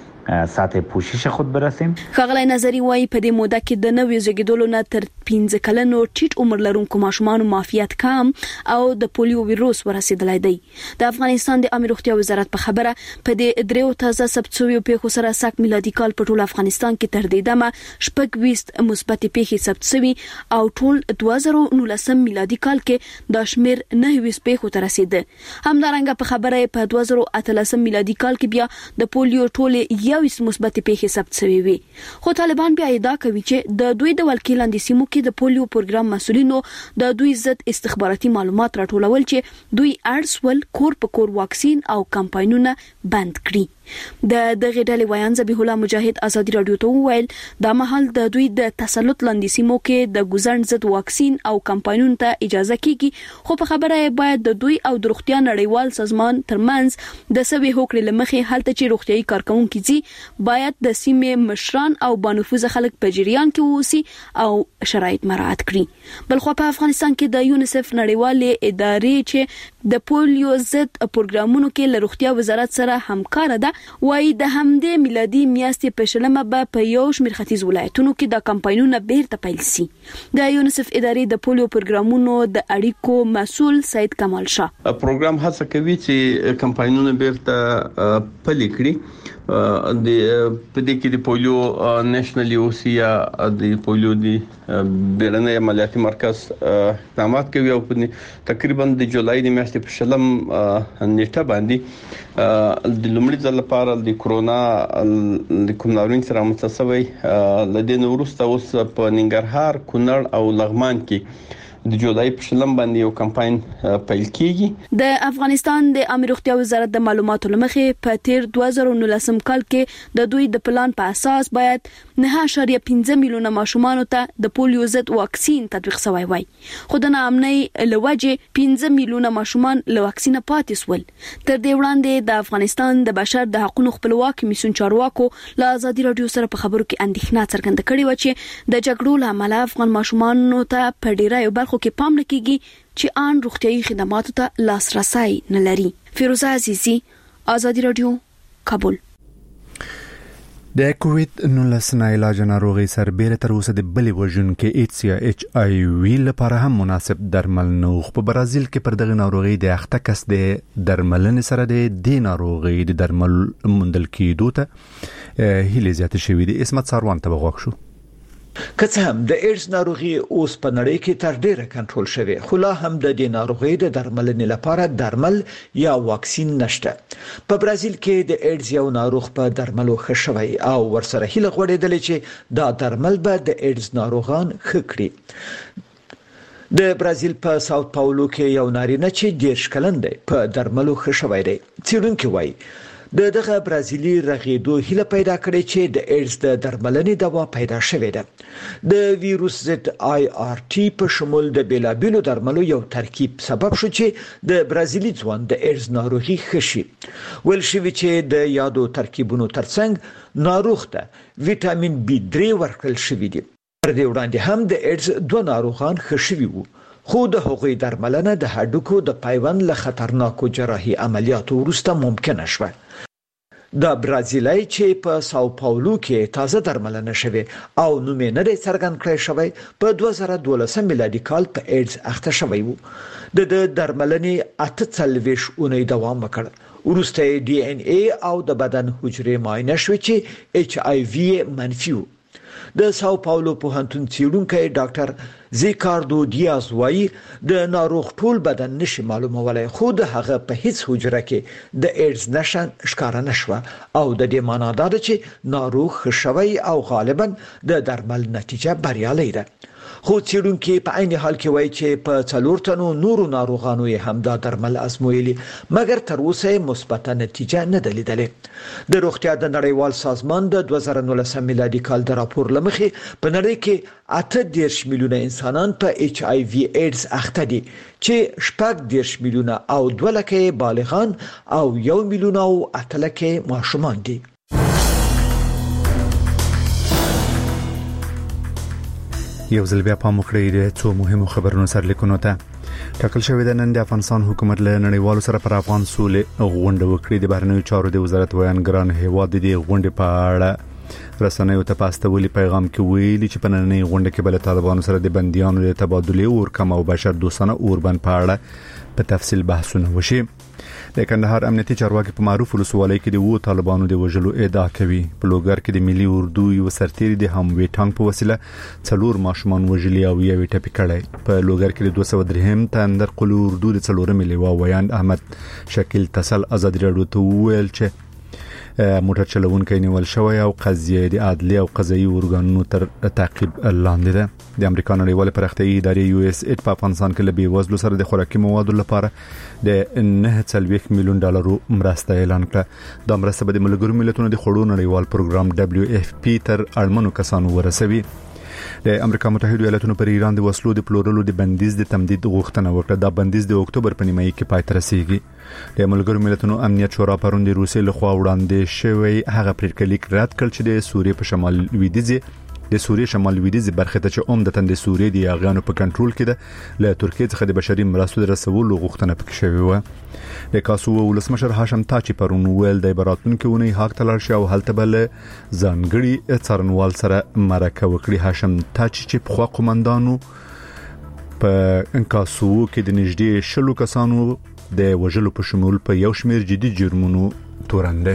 سطح پوشش خود برسیم. ښاغلی نظری وايي په دې موده کې د نوې زیږیدلو نه تر پنځه کلنو ټیټ عمر لرونکو ماشومانو معافیت کم او د پولیو ویروس ورسېدلی دی. د افغانستان د عامه روغتیا وزارت په خبره په دې دریو تازه ثبت شویو پیښو سره سږ میلادي کال په ټول افغانستان کې تر دې دمه شپږ ویشت مثبتې پیښې ثبت شوي او ټول دوه زره نولسم میلادي کال کې دا شمېر نهه ویشت پیښو ته رسېده. همدارنګه په خبره په دوه زره اتلسم میلادي کال کې بیا د پولیو ټولې یویشت مثبتې پیښې ثبت شوې وي. خو طالبان بیا ادعا کوي چې د دوی د ولکې لاندې سیمو کې د پولیو پروګرام مسؤلینو د دوی ضد استخباراتي معلومات راټولول چې دوی ارسول کور په کور واکسین او کمپاینونه بند کړي. د دغه ډلې ویان ذبیح الله مجاهد ازادي رادیو ته وویل دا مهال د دوی د تسلط لاندې سیمو کې د ګوزند ضد واکسین او کمپاینونو ته اجازه کیږي، خو په خبره باید د دوی او د روغتیا نړیوال سازمان ترمنځ د سوي هوکړې لمخې هلته چې روغتيایي کارکونکو دي باید د سیمې مشران او بانفوذ خلک په جریان کې ووسی او شرایط مراعات کړي. بلخو په افغانستان کې د یونیسف نړیوالې ادارې چې د پولیو ضد پروګرامونو کې له روغتیا وزارت سره همکار ده وایي د همدې میلادي میاشتې په شلمه به په یو شمېر ختیځ ولایتونو کې د کمپاینونو بیرته پیل شي. د یونیسف ادارې د پولیو پروګرامونو د اړیکو مسؤل سید کمال شاه پروګرام هڅه کوي چې کمپاینونه بیرته پلي کړي. د په دې کې د پولیو نېشنل یو سی یا د پولیو دی بیرنۍ عملیاتي مرکز اقدامات کوي او تقریبا د جولای د میاشتې په شلم نیټه باندې د لومړي ځل لپاره د کرونا د کوم ناورین سره متصوي لدین ورسته اوس په ننګرهار، کونړ او لغمان کې د جولای په شلم باندې یو کمپاین پیل کیږي. د افغانستان د عامه روغتیا وزارت د معلوماتو لمخې په تیر دوه زره نولسم کال کې د دوی د پلان په اساس باید نه اعشاریه پنځه میلیونه ماشومانو ته د پولیو ضد واکسین تطبیق شوی وای، خو د ناامنۍ لوجه پنځه میلیونه ماشومان له واکسین پاتې سول. تر دې وړاندې د افغانستان د بشر د حقوقو خپلواک کمیسیون چارواکو له ازادي رادیو سره په خبرو کې اندېښنه څرګنده کړې و چې د جګړو له امله افغان ماشومانو ته په ډیری برخو کې پام نه کیږي چې آن روغتيایي خدماتو ته لاسرسي نه لري. فیروزه عزیزی، ازادي رادیو، کابل. د کووید نولس نه علاج ناروغي سربېره تر اوسه د بلې وژونکې ایډز یا ایچ آی وی لپاره هم مناسب درمل نه و. په برازیل کې پر دغه ناروغي د اخته کس د درملنې سره د دې ناروغي د درمل موندل کېدو ته هیله زیاته شوې دي. اسمت ساروان ته وغوښ شو. که څه هم د ایډز ناروغي اوس په نړۍ کې تر ډیره کنټرول شوی، خو لا هم د دې ناروغي د درملنې لپاره درمل یا واکسین نشته. په برازیل کې د ایډز یو ناروغ په درملو ښه شوی او ورسره هیله غوړېدلې چې دا درمل به د ایډز ناروغان ښه کړي. د برازیل په ساوث پاولو کې یو نارینه چې ډیر شکلن دی په درملو ښه شوی دی. څېړونکي وایي د دغه برازیلی رغیدو هیله پیدا کړې چې د ایډز د درملنې دوا پیدا شوې ده. د ویروس ضد آی آر ټي په شمول د بیلابیلو درملو یو ترکیب سبب شو چې د برازیلی ځوان د ایډز ناروغي ښه شي. ویل شوی چې د یادو ترکیبونو ترڅنګ ناروغ ته ویټامین بي درې ورکړل شوی دی. پر دې وړاندې هم د ایډز دوه ناروغان ښه شوي وو، خو د هغوی درملنه د هډوکو د پیوند له خطرناکو جراحي عملیاتو وروسته ممکنه شوه. د برازیلای چې په ساو پاولو کې تازه درملنه شوه او نوم یې نه دی څرګند کړی شوی په دوه زره دولسم میلادي کال په ایډز اخته شوی وو. د درملنې اته څلوېښت اونۍ دوام وکړ. وروسته ډي ان اي او د بدن حجرې معاینه شوې چې اچ آی وی منفي وو. د ساو پاولو پوهنتون څېړونکی ډاکټر زیکاردو دیاز وایي د ناروغ ټول بدن نشي معلومولای، خو د هغه په هیڅ حجره کې د ایډز نشه ښکاره نشوه او د دې معنا دا ده چې ناروغ ښه شوی او غالبا د درمل نتیجه بریالۍ ده. خو څېړونکي په عین حال کې وایي چې په څلور تنو نورو ناروغانو یې هم دا درمل ازمویلي، مګر تر اوسه مثبته نتیجه نه ده لیدلې. د روغتیا د نړیوال سازمان د دوه زره نولسم میلادي کال د راپور له مخې په نړۍ کې اته دېرش میلیونه انسانان په اچ آی وی ایډز اخته دي چې شپږ دېرش میلیونه او دوه لکه بالغان او یو میلیون او اته لکه ماشومان دي. یو ځل بیا پام وکړئ د څو مهمو خبرونو سرلیکونو ته. ټاکل شوې ده نن د افغانستان حکومت له نړیوالو سره پر افغان سولې غونډه وکړي. د بهرنیو چارو د وزارت ویانګران هیواد د غونډې په اړه رسنیو ته پاستولي پیغام کې ویلي چې په نننۍ غونډه کې بل طالبانو سره د بنديانو د تبادله او ورکم او بشر دوستانه اوربند په اړه په تفصیل بحثونه وشي. د کندهار امنیتي چارواکي په معروف ولسوالۍ کې د وو طالبانو د وژلو ادعا کوي. په لوګر کې د ملي اردو یو سرتیری د هموي ټانک په وسیله څلور ماشومان وژلي او یو ټپي کړي. په لوګر کې د دوه سوه درهم تندر قلو اردو د څلور ملي وایاند احمد شکیل تسل ازادي راډیو ته ویل چې موټر چلوونکی نیول شوی او قضیه د عدلي او قضایي ارګانونو تر تعقیب لاندې ده. د امریکا نړیوال پراختیایي ادارې یو اس ایډ په افغانستان کې له بیوزلو سره د خوراکي موادو لپاره د نه څلوېښت میلیون ډالرو مرسته اعلان کړه. دا مرسته به د ملګرو ملتونو د خوړو نړیوال پروګرام دبليو اف پی تر اړمنو کسانو ورسوي. د امریکا متحده ایالاتونو پر ایران د وسلو د پلورلو د بندیز د تمدید غوښتنه وکړه. دا بندیز د اکتوبر په نیمایي کې پای ته رسیږي. د ملګرو ملتونو امنیت شورا پرون د روسیې لخوا وړاندې شوی هغه پریکړه رد کړ چې د سوریې په شمال لویدیځ د سوریې شمال لویدیځ برخه ته چې عمدتاً د سوریې د یاغیانو په کنټرول کې ده له ترکیې څخه د بشري مرستو د رسولو غوښتنه پکې شوې و. د کاسوو ولسمشر هاشم تاچی پرون ویل د براتونکو ونی حق تلل شو او هلته بل ځانګړي څارنوال سره مرکه وکړي. هاشم تاچی چې په خوا قومندانو په کاسوو کې د نږدې شلو کسانو د وژلو په شمول په یو شمېر جدي جرمونو تورنده.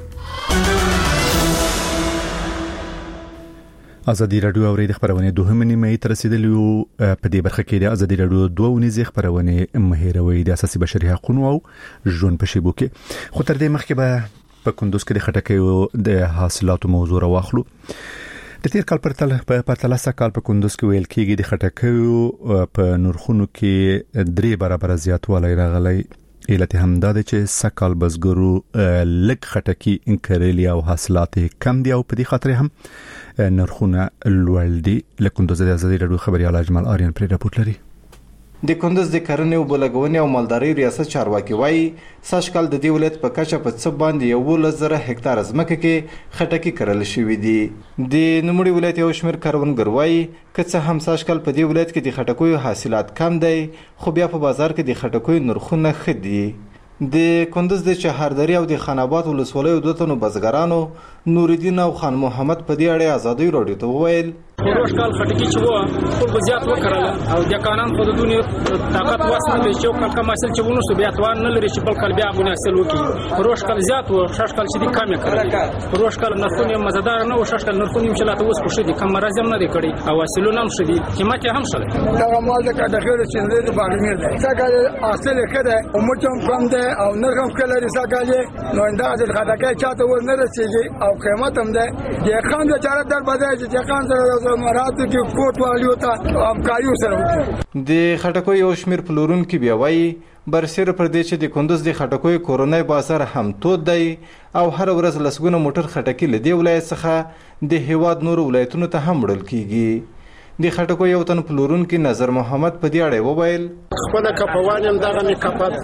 ازادي راډیو اورید خبرونه دوه نیمه تر رسیدلو په دې برخه کې د ازادي راډیو دوه ونیزې خبرونه مهیروي د اساسي بشري حقوقو او ژوند په شیبو کې. خو تر دې مخکې به په کندوز کې د خټکیو د حاصلاتو موضوع راوخلو. د تیر کال پرتل په پرتلاسه کال په کندوز کې ویل کېږي د خټکیو په نرخونو کې درې برابر زیاتوالی راغلی. علت هم دا ده چې سکال بزګرو لږ خټکی انکرلی او حاصلات کم دي او په دې خاطر هم نرخونه لوړ دي. لکندوز د ازادي راډیو خبريال اجمل آریان پر راپورټ لري. د کندوز د کرنې او بلګونې او مالدارۍ ریاست چارواکي وایي ساشکال د دې ولایت په کچه په څه باندې یو لزره هکتار ځمکه کې خټکی کرل شوې دي. د نوموړي ولایت یو شمېر کروندګر وایي که څه هم ساشکال په دې ولایت کې د خټکیو حاصلات کم دی خو بیا په بازار کې د خټکیو نرخونه ښه دي. د کندوز د چهاردری او د خاناباد ولسوالیو دوه تنو بزګرانو نوردین او خان محمد په دې اړه ازادي راډیو ته وویل روش کال خټکی چې و ټول بزیات وکړل او د قانون په دونې طاقت واسنه د چې کال کم حاصل چې ونه سو بیا توان نه لري چې بل کال بیا غو حاصل وکړي. روش کال زیات و شش کال چې د کم کړل. روش کال نرخونه مزدار نه او شش کال نرخونه چې لاته اوس خوشي دي کم راځم نه کړي او حاصلونه هم شدي قیمت هم شله. دا مال د کډخیر چې د باندې دی څنګه حاصل کړه او مچم کم دی او نرخم کله رساګالي نو انداز خټکی چاته ور نه رسیږي او قیمت هم ده. د خان د چارت در بازار چې خان سره مراتو کې کوټ والیو ته همکاري سره وکړي. د خټکو یو شمېر پلورونکي بیا وایي برسېره پر دې چې د کندوز د خټکو کورونای بازار هم تود دی او هر ورځ لسګونه موټر خټکی له دې ولایت څخه د هیواد نور ولایتونو ته هم وړل کیږي. د خټکو یو تن پلورونکي نظر محمد په دې اړه وویل خپل کپوانم دغه می کپت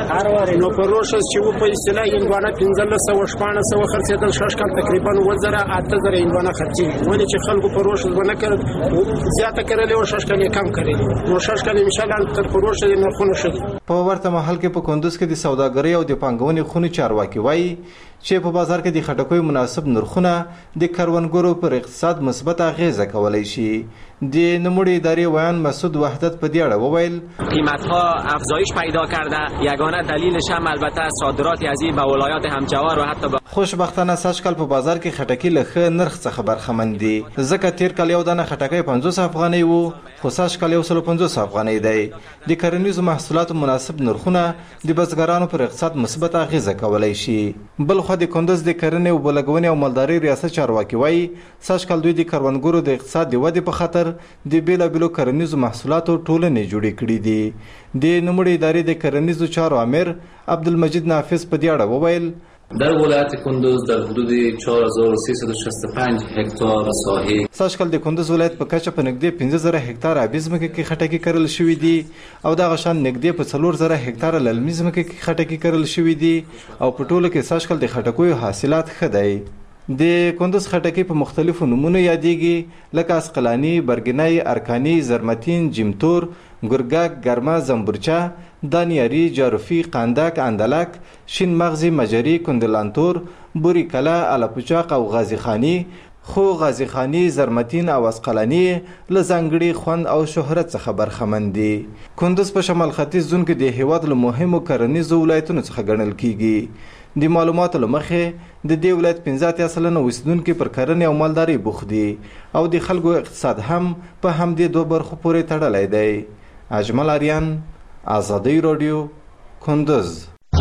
نو په روشه چې و په اصطلاح انګوانه پنځه سوه شپږ سوه خرڅېدل شش کال تقریبا وزره اته زره انګوانه خرڅېږي ولې چې خلکو په روشه ونه کړ زیاته کړلې او شش کال کم کړلې نو شش کال ان شاء الله تر پروشه نرخونه شي. په ورته محل کې په کندوز کې د سوداګرۍ او د پانګونې خونې چارواکي وایي چې په بازار کې د خټکو مناسب نرخونه د کروندګرو پر اقتصاد مثبت اغیزه کولای شي. د نموړي ادارې ویان مسعود وحدت په دې اړه وویل قیمت‌ها افزایش پیدا کرده یگانه دلیلش هم البته صادرات از این به ولایات همجوار و حتی خوشبختانه سږکال په بازار کې خټکی له ښه نرخ څخه برخمن دي ځکه تیر کال یو دانه خټکی پنځوس افغانۍ وو خو سږکال یو سل پنځوس افغانۍ دی. د کرنیزو محصولاتو مناسب نرخونه د بزګرانو پر اقتصاد مثبت اغیزه کولای شي. بل خو د کندوز د کرنې او بلګونې او مالدارۍ ریاست چارواکي وایي سږکال دوی د کروندګرو د اقتصاد د ودې په خاطر د بیلابیلو کرنیزو محصولاتو ټولنې جوړې کړې دي. د نوموړي ادارې د کرنیزو چارو امیر عبدالمجید نافذ په دې اړه وویل در ولایت کندوز در حدود چهار هزار و سیصد و شصت و پنج هکتار ساحه سږکال د کندوز ولایت په کچه په نږدې پنځه زره هکتار آبي ځمکه کې خټکي کرل شوي دي او دغه شان نږدې په څلور زره هکتار للمي ځمکه کې خټکي کرل شوي دي او په ټوله کې سږکال د خټکیو حاصلات ښه دی. د کندوز خټکی په مختلفو نومونو یادېږي لکه اسقلاني، برګنی، ارکاني، زرمتین، جیمتور، ګرګک، ګرمه، زنبورچه، دانیاری، جاروفی، قاندک، اندلک، شین مغزی، مجری، کندلانتور، بوری کلا، الاپوچاق او غازی خانی. خو غازی خانی، زرمتین او اسقلانی له ځانګړي خوند او شهرت څخه برخمن دي. کندوز په شمال ختیځ زون کې د هیواد له مهمو کرنیزو ولایتونو څخه ګڼل کیږي. د معلوماتو له مخې د دې ولایت پنځه اتیا سلنه اوسیدونکي پر کرنې او مالدارۍ بوخت دي او د خلکو اقتصاد هم په همدې دوه برخو پورې تړلی دی. اجمل آریان، آزادۍ رادیو، کندوز.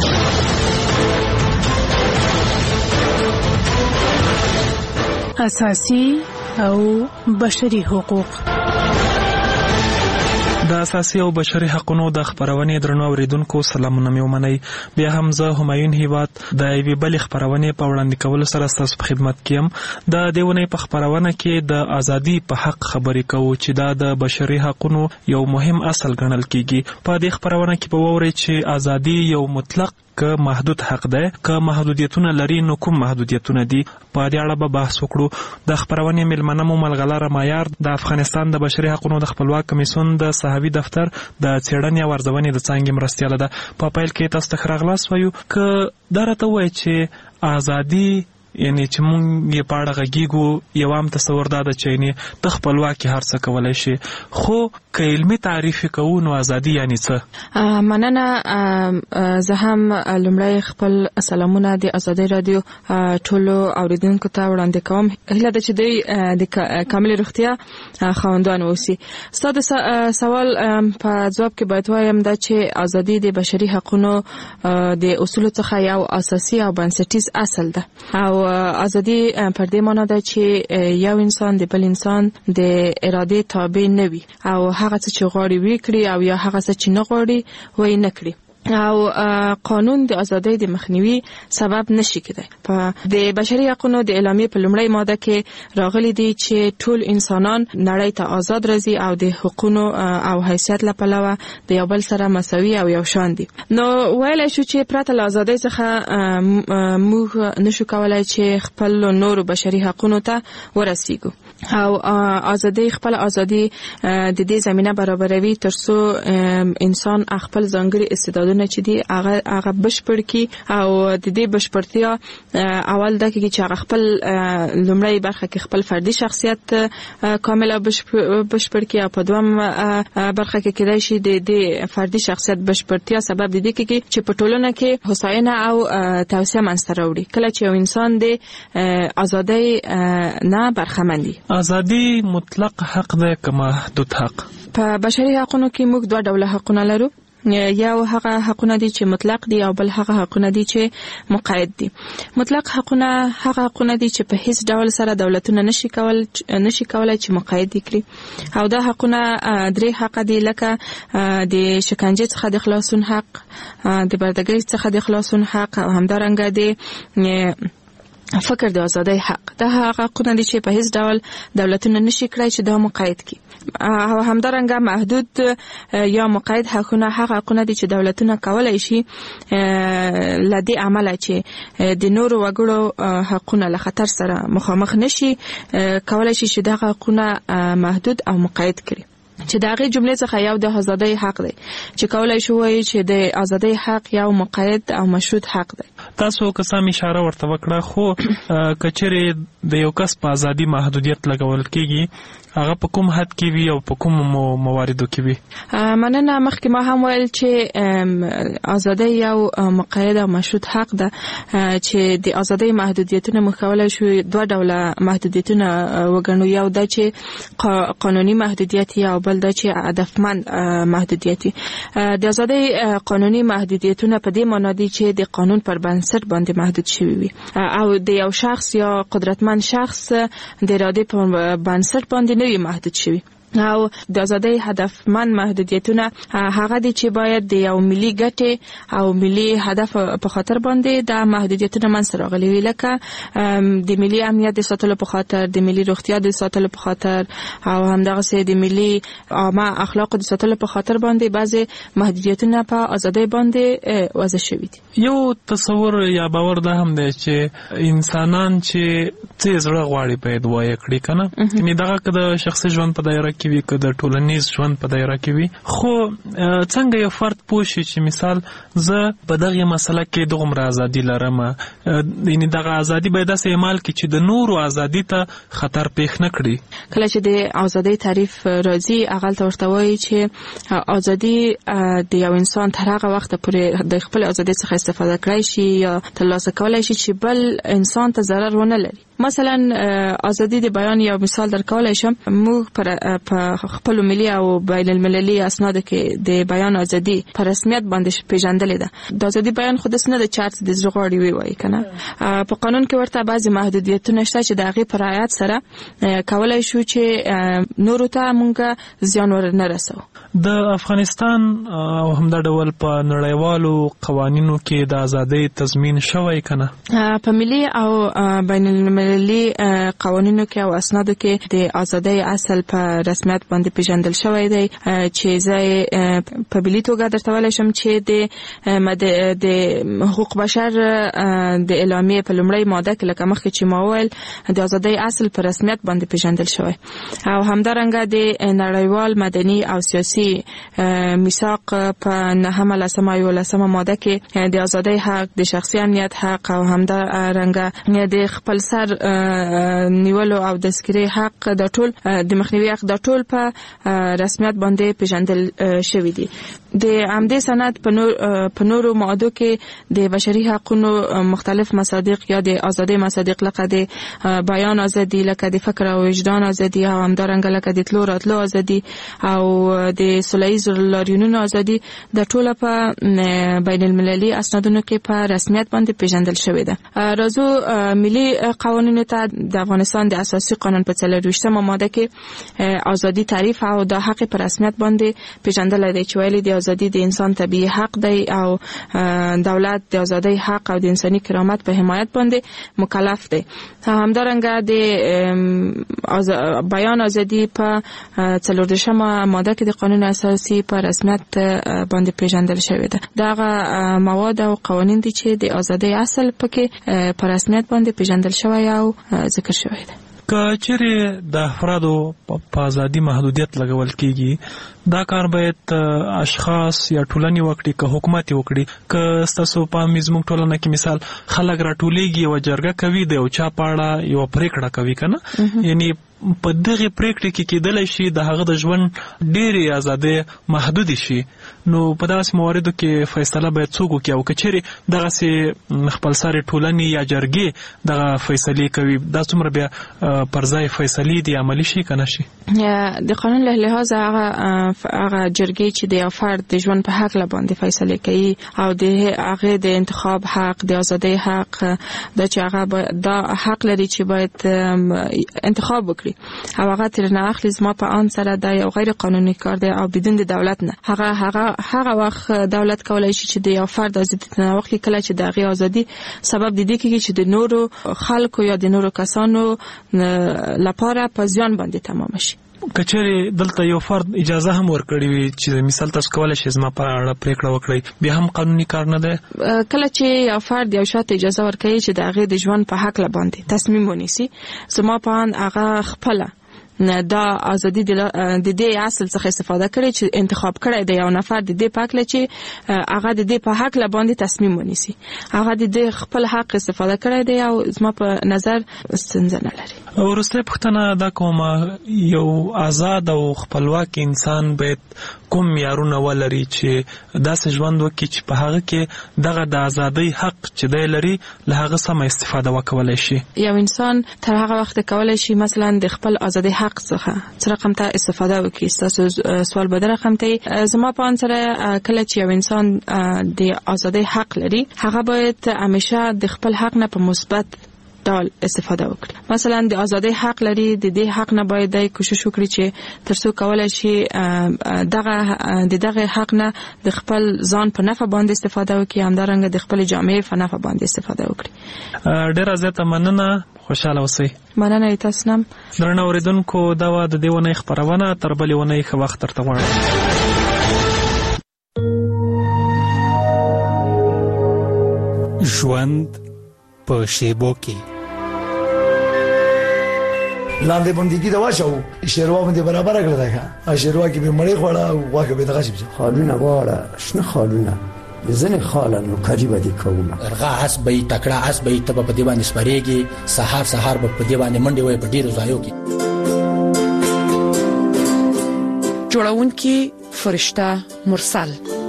اساسي او بشري حقوق د اساسي او بشري حقوقو د خبرونې درنو اوریدونکو سلامونه مې ومنئ. بیا هم زه همایون هیواد د یوې بلې خبرونې په وړاندې کولو سره ستاسو په خدمت کې یم. د دې ونې په خبرونه کې د ازادي په حق خبرې کوو چې دا د بشري حقوقو یو مهم اصل ګڼل کیږي. په دې خبرونه کې به وورئ چې ازادي یو مطلق که محدود حق ده، که محدودیتونه لري نو کوم محدودیتونه دي. په دې اړه به بحث وکړو. د خبرونې ملمنه مو ملغلره معیار د افغانستان د بشري حقوقو د خپلواک کمیسیون د صحوي دفتر د څېړنې او ارزونې د څانګې مرستیاله ده. په پیل کې تاسو ته ښه راغلاست وایو. که دا راته ووایي چې ازادي یعنی چې مونږ یې په اړه غږیږو یو عام تصور دا ده چې یعنې ته خپلواکي هر څه کولی شي، خو که علمي تعریف یې کوو نو ازادي یعنې څه؟ مننه. زه هم لومړی خپل سلامونه د ازادۍ رادیو ټولو اوریدونکو ته وړاندې کوم. هیله ده چې دوی د کاملې روغتیا خاوندان واوسي. ستا د سوال په ځواب کې باید وایم دا چې ازادي د بشري حقونو د اصولو څخه یو اساسي او بنسټیز اصل ده او ازادي پر دې معنی ده چې یو انسان د بل انسان د ارادې تابع نه وي او هغه څه چې غواړي وکړي او یا هغه څه چې نه غواړي وایي نه کړي او قانون د ازادۍ د مخنیوي سبب نشي کېدای. په د بشري حقوقو د اعلامیې په لومړی ماده کې راغلي دي چې ټول انسانان نړۍ ته آزاد راځي او د حقوقو او حیثیت له پلوه د یو بل سره مساوي او یو شان دي. نو ویلای شو چې پرته له ازادۍ څخه موږ نشو کولای چې خپل نورو بشري حقوقو ته ورسیږو او ازادۍ خپل ازادي د دې زمينه برابروي ترڅو انسان خپل ځانګړي استعدادونه چې دي هغه هغه بشپړ کی او د دې بشپړتیا اول د کې چې هغه خپل لومړی برخه کې خپل فردي شخصیت کامله بشپړ کی او په دوم برخه کې کېدای شي د دې فردي شخصیت بشپړتیا سبب د دې کې چې په ټولنه کې هوساینه او توسعه منځته راوړي. کله چې یو انسان د ازادۍ نه برخمن دي. ازادي مطلق حق ده که محدود حق؟ په بشري حقوقو کې موږ دوه ډوله حقونه لرو. یو هغه حقونه دي چې مطلق دي او بل هغه حقونه دي چې مقید دي. مطلق حقونه هغه حقونه دي چې په هیڅ ډول سره دولتونه نشي کول نشي کولای چې مقید کړي او دا حقونه درې حق دي لکه د شکنجه څخه د خلاصون حق، د بردګۍ څخه د خلاصون حق او همدارنګه د فکر د ازادۍ حق. دا هغه حقونه دي چې په هیڅ ډول دولتونه نشي کړی چې دا مقید کړي. او همدارنګه محدود یا مقید حقونه هغه حقونه دي چې دولتونه کولای شي لدی عمله چې د نورو وګړو حقونه له خطر سره مخامخ نشي کولای شي چې دغه حقونه محدود او مقید کړي. چې دا غي جملې څخه یو د ازادۍ حق دی چې کولای شو وایي چې د ازادۍ حق یو مقید او مشروط حق دی. تاسو که سم اشاره ورته وکړه خو کچره د یو کس په ازادي محدودیت لګول کیږي هغه په کوم حد کې وي او په کوم مواردو کې وي؟ مننه. مخکې ما هم ویل چې ازادي یو مقید او مشروط حق ده چې د ازادي محدودیتونه مخاوله شو دوه ډوله محدودیتونه وګڼو. یو د چې قانوني محدودیت او بل د چې هدفمند محدودیت. د ازادي قانوني محدودیتونه په دې معنی دي چې د قانون پر بنسټ باندې محدود شوی وي او د یو شخص یا قدرتمند شخص د اراده په بنسټ باندې نوی محدود شوی. او د ازادۍ هدفمند محدودیتونه هغه دي چې باید د یو ملي ګټې او ملي هدف په خاطر باندې د محدودیتونه منځ راغلي وي، لکه د ملي امنیت د ساتلو په خاطر، د ملي روغتیا د ساتلو په خاطر او همدغه د ملي عامه اخلاق د ساتلو په خاطر باندې بعضي محدودیتونه په ازادۍ باندې وضع شوي دي. یو تصور یا باور ده هم دی چې انسانان چې څه زړه غواړي باید وایي کړي کنه، یعنی دغه کده شخصي ژوند په دایره کې وي که د ټولنیز ژوند په دایره کې وي، خو څنګه یو فرد پوه شي چې مثال زه په دغه مسله کې دغومره ازادي لرم، یعنی دغه ازادي باید داسې عمل کړي چې د نورو ازادي ته خطر پیښ نه کړي. کله چې د ازادۍ تعریف راځي هغه ته ورته وایي چې ازادي د یو انسان تر هغه وخت پورې د خپل ازادۍ څخه استفاده کړی شي یا ترلاسه کولای شي چې بل انسان ته ضرر ونه لري. مثلا ازادي د بیان یو مثال درکولای شم. موږ په خپل ملي او بین المللي اسناد کې د بیان ازادي په رسمیت باندې پیژندل ده. د ازادي بیان خود نه د چارت د زغړی وی وای کنه. په قانون کې ورته بعضی محدودیتونه شته چې د هغه پر رعایت سره کولای شو چې نورو ته مونږه زیان ور نه رسو. د افغانستان او همدا ډول په نړیوالو قوانینو کې د ازادۍ تضمین شوی کنه. په ملي او بین المللي قوانینو کې او اسنادو کې د ازادۍ اصل په رسمیت باندې پیژندل شوی دی چې زه په ملي توګه درته ویلی شم چې د د حقوق بشر د اعلامیې په لومړۍ ماده کې لکه مخکې چې ما ویل د ازادۍ اصل په رسمیت باندې پیژندل شوی او همدارنګه د نړیوال مدني او سیاسي میثاق په نهمه لسمه یولسمه ماده کې د ازادۍ حق، د شخصي امنیت حق او همدارنګه د خپل سر نیولو او د سکري حق د ټول د مخنیوي حق د ټول په رسمیت باندې پیژندل شوی دی. د عمدي سند په نور په نورو ماده کې د بشري حقوقو مختلف مصادیق یا د ازادۍ مصادیق لکه د بیان ازادي، لکه د فکر او وجدان ازادي او همدارنګه لکه د تلو راتلو ازادي او د سوله‌ییز لاریونونو ازادي د ټوله په بین المللي اسنادونو کې په رسمیت باندې پیژندل شوی ده. راځو ملي قوانینو ته. د افغانستان د اساسي قانون په څلور ویشتمه ماده کې ازادي تعریف او د حق په رسمیت باندې پیژندل دی چې ویلي د ازادي د انسان طبيعي حق دی او دولت د ازادۍ حق او د انساني کرامت په حمایت باندې مکلف دی. همدارنګه د بیان ازادي په څلور ویشتمه ماده کې د قانون اساسي په رسمیت باندې پیژندل شوی ده. دغه مواد او قوانین دي چې د ازادۍ اصل پکې په رسمیت باندې پیژندل شوی او ذکر شوی ده. که چیرې د افرادو په ازادي محدودیت لګول کیږي دا کار باید اشخاص یا ټولنې وکړي که حکومت وکړي. که ستاسو په زموږ ټولنه کې مثال خلک راټولیږي او جرګه کوي د یو چا په اړه یو پریکړه کوي کنه، یعنی په دغه پریکړه کې کېدلی شي د هغه د ژوند ډېرې ازادۍ محدود شي، نو په داسې مواردو کې فیصله باید څوک وکړي او که چیرې دغسې خپلسرې ټولنې یا جرګې دغه فیصلې کوي دا څومره بیا پر ځای فیصلې دي عملي شي که نه شي؟ د قانون له لحاظه هغه هغه جرګې چې د یو فرد د ژوند په حق باندې فیصله کوي او د هغه د انتخاب حق، د ازادۍ حق، دا چې هغه دا حق لري چې باید انتخاب وکړي کړي او هغه تر نه اخلي زما په ان سره دا یو غیر قانوني کار دی او بدون د دولت نه هغه هغه هغه وخت دولت کولای شي چې د یو فرد ازادي نه واخلي کله چې د هغه ازادي سبب د دې کېږي چې د نورو خلکو یا د نورو کسانو لپاره په ځان باندې تمام شي. کچېری دلته یو فرد اجازه هم ورکړي وي چې مثال تاسو کولای شئ زما په اړه پریکړه وکړئ بیا هم قانوني کار نه دی. کله چې یو فرد یو شاته اجازه ورکړي چې د هغه د ژوند په حق باندې تصمیم ونیسي زما په ان هغه خپل دا ازادي د دې اصل څخه استفاده کړي چې انتخاب کړي د یو نفر د دې پاک لچې هغه د دې په حق باندې تصمیم ونیسي هغه د دې خپل حق استفاده کړي دی او زما په نظر ستونزه نه لري. ورسته پښتنه دا کومه یو آزاد او خپلواک انسان باید کوم یارونه ولري چې داسې ژوند وکړي چې په هغه کې دغه د ازادۍ حق چې دی لري له هغه سم استفاده وکولای شي. یو انسان تر هغه وخت کولای شي مثلا د خپل ازادۍ حق څخه څه رقم ته استفاده وکړي. تاسو سوال به در رقم ته زما په ان سره کله چې یو انسان د ازادۍ حق لري هغه باید همیشه د خپل حق نه په مثبت ډول استفاده وکړي. مثلا د ازادۍ حق لري د دې حق نه باید د کوشش وکړي چې ترڅو کولای شي دغه د دغه حق نه د خپل ځان په نفع باندې استفاده وکړي همدارنګه د خپل جامعې په نفع باندې استفاده وکړي. ډېر زیاته مننه خوشاله اوسئ. مننه تاسو نم درنه اوریدونکو دا و د دې ونې خبرونه تر بلې ونې ښه وخت ترته غواړم. ژوند په شیبو کې لاندې باندې دا واچو شیروا باندې برابر کړل دا شیروا کې به مړی خوړه واګه به دغه شي خالونه واړه شنه خالونه ځنه خالانو کاجی باندې کوم ارغه اس به تکړه اس به ته په دی باندې سپریږي سحر سحر په دی باندې منډي وای په ډیرو ځایو کې جوړونکي فرشته مرسل.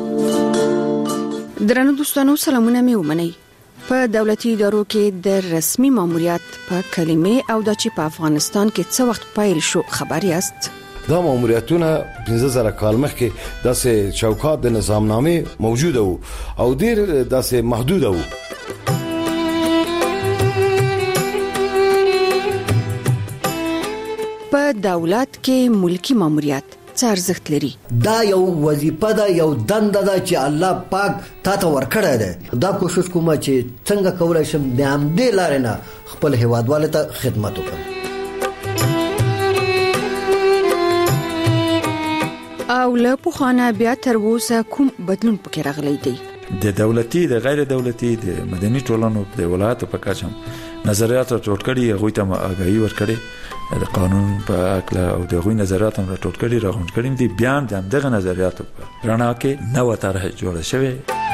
درنو دوستانو سلامونه مې ومنئ. په دولتي ادارو کې د رسمي ماموریت په کلمې او د چې په افغانستان کې څه وخت پیل شو خبر یاست؟ دا ماموریتونه پنځه زره کال مخکې داسې چوکاټ د نظامنامې موجود وو او ډېر داسې محدود وو. په دولت کې ملکی ماموریت څه ارزښت لري؟ دا یو وظیفه ده یو دنده ده چې الله پاک تاسو ورکړی دی. دا کوشش کوم چې څنګه کولای شم د همدې لارې نه خپل هیوادوالو ته خدمت وکړم. او له پخوانه بیا تر اوسه کوم بدلون پکې راغلی دی؟ د دولتي د غیر دولتي د مدني ټولنو د ولایتو په کچه نظریات راټول کړي هغه ته آگاهي ورکړي د قانون په اړه او د غوښنې نظریات هم راټول کړي راغونډ کړي دي بیان د دغه نظریات په رڼا کې نوې طرح جوړه شوې.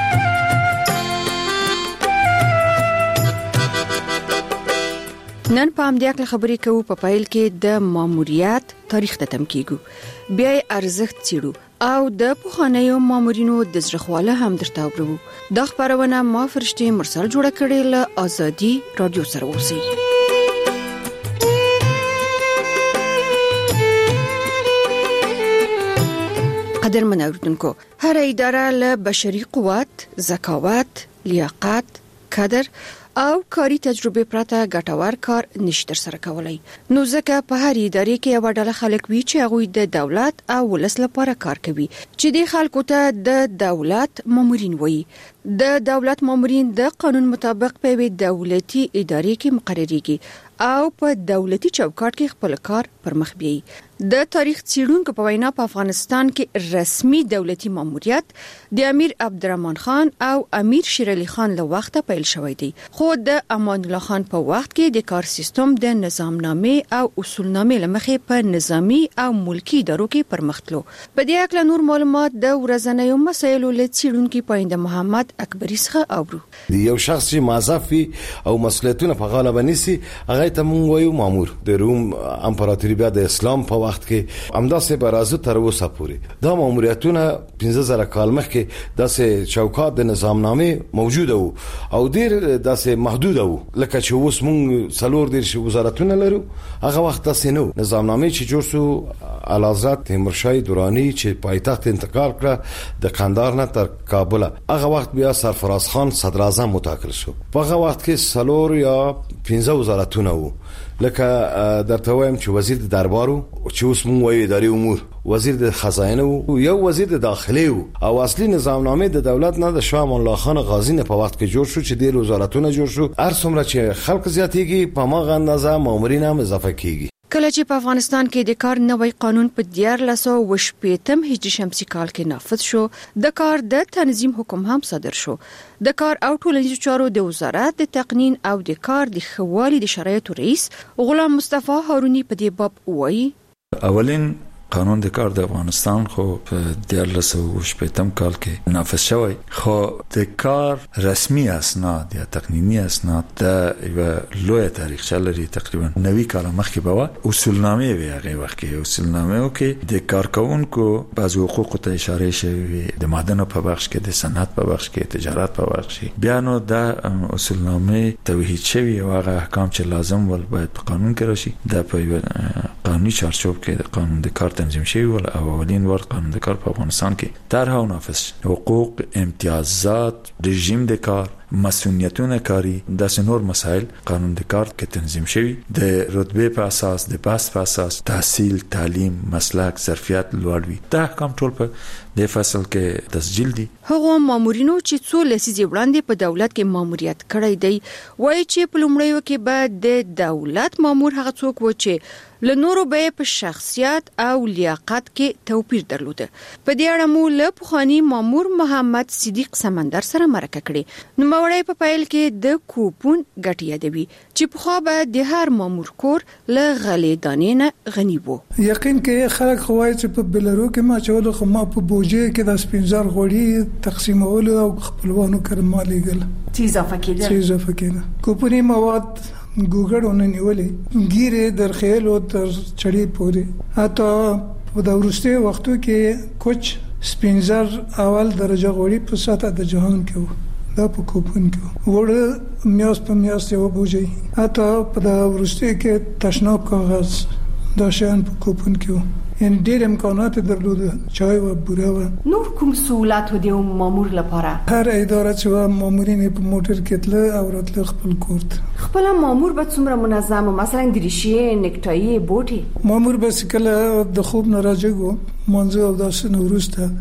نن په همدې اړه خبرې کوو. په پایل کې د ماموریت تاریخ ته تم کیږو بیا ارزښت څیړو او د پخوانیو مامورینو د زړخواله هم درته وبرو. دا خبرونه ما فرشتي مرسل جوړه کړې له ازادي رادیو سره اوسئ. قدرمن اوریدونکو، هر اداره له بشري قوت، ذکاوت، لیاقت، قدر او کاری تجربه پرته ګټور کار نشي تر سره کولای. نو ځکه په هر ادارې کې یو ډله خلک وي چې هغه د دولت او ولس لپاره کار کوي چې د خلکو ته د دولت مامورین وایي. د دولت مامورین د قانون مطابق په دولتي ادارې کې مقرریږي او په دولتي چوکاټ کې خپل کار پر مخ بیایي. د تاریخ څیړونکو په وینا په افغانستان کې رسمي دولتي ماموریت د امیر عبدالرحمن خان او امیر شیر علي خان له وخته پیل شوی دی، خو د امان الله خان په وخت کې د کار سیستم د نظامنامې او اصولنامې لمخې په نظامی او ملکی ادارو کې پرمختلو. په دې اړه نور معلومات د ورځنیو مسایلو له څیړونکو پاینده محمد اکبری څخه اورو. یو شخص چې مازافي او مسؤلیتونه په غاړه بنسي هغه ته مونږ وایو مامور. د روم امپراتوري بیا د اسلام په وخت کې همداسې برازو تر اوسه پورې دا ماموریتونه پنځه زره کال مخکې داسې چوکاټ د نظامنامې موجود وو او ډیر داسې محدود وو. لکه چې اوس مونږ څلور دېرش وزارتونه لرو، هغه وخت داسې نو. نظامنامې چې جوړ شو اعلیحضرت تیمورشاه درانی چې پایتخت انتقال کړ د قندهار نه تر کابل، هغه وخت بیا سرفراز خان صدر اعظم متعاقل شو. په هغه وخت کې سلور یا پنځه وزارتونه وو، لکه درته وایم چې وزیر د دربارو چې اوس مونږ وایو اداري امور، وزیر د خزانه وو، یو وزیر د داخله وو، او اصلي نظامنامه د دولت نه د شاه امان الله خان غازی نه په وخت کې جوړ شو چې د وزارتونه جوړ شو. هر څومره چې خلک زیاتېږي په ماغه اندازه مامورین هم اضافه کیږي. کله چې په افغانستان کې د کار نوې قانون په دیارلس سوه اوه شپېتم هجري شمسي کال کې نافذ شو، د کار د تنظیم حکم هم صادر شو. د کار او ټولنیزو چارو د وزارت د تقنین او د کار د خوالي د شرایطو رئیس غلام مصطفی هارونی په دې باب وایي: اولین قانون د کار د افغانستان خو په دیارلس سوه اوه شپېتم کال کې نافذ شوی، خو د کار رسمي اسناد یا تقنینی اسناد د یو لوی تاریخچه لري. تقریبا نوي کال مخکې به اصولنامه وي، هغه وخت کې اصولنامه کې د کارکونکو بعض حقوق ته اشاره شوی، د معدنو په بخش کې، د صنعت په بخش کې، تجارت په بخش کې. بیا نو د اصولنامه توحید شوی او هغه احکام چې لازم ول باید په قانون کې راشي، د په قانوني چارچوب کې د قانون د کار تنظیم شوی ول. او اولین وار قانون د کار په افغانستان کې طرح او نافذ، حقوق، امتیازات، رژیم د کار، مسئولیتونه کاری، د نور مسائل قانون د کار کې تنظیم شوی. د رتبه په اساس، د بحث په اساس، تحصیل، تعلیم، مسلک، ظرفیت لوړوي. دا احکام ټول په د فصل کې تسجیل دي. هغه مامورینو چې څو لسیزې وړاندې په دولت کې ماموریت کړی دی وایي چې په لومړیو کې به د دولت مامور هغه څوک و چې له نورو به په شخصیت او لیاقت کې توپیر درلوده. په دې اړه مو له پخوانی مامور محمد صدیق سمندر سره مرکه کړې. نو مورای په پایل کې د کوپون ګټي یادوي چې په خو به د هر مامور کور له غلې دانې نه غنی وو. یقین کې خلک خوای چې په بلرو کې ما چول خو ما په بوجه کې د سپینزار غوړي تقسیمول او خپلوانو کړمالي ګل چې اضافه کېده چې اضافه کېده. کوپونی مواد ګوګړونه نیولې ګیره درخېل او تر چړې پوري. اته په د ورسته وختو کې کوچ سپینزر اول درجه غوړي په ساته د جهان کې وو. دا په کوپون کې وړ میاس په میاس یو بوجي. اته په د ورسته کې تشناب کاغذ دا شان په کوپون کې وو. ان ډېر امکانات درلوده، چای و بوره و. نور کوم سہولت و دی مامور لپاره؟ هر اداره چې مامورین په موټر کې تل او راتل خپل کورت. خپل مامور به څومره منظم، مثلا دریشي، نیکټای، بوټي؟ مامور به کله د خوب نه راځي منځ او داسې نورسته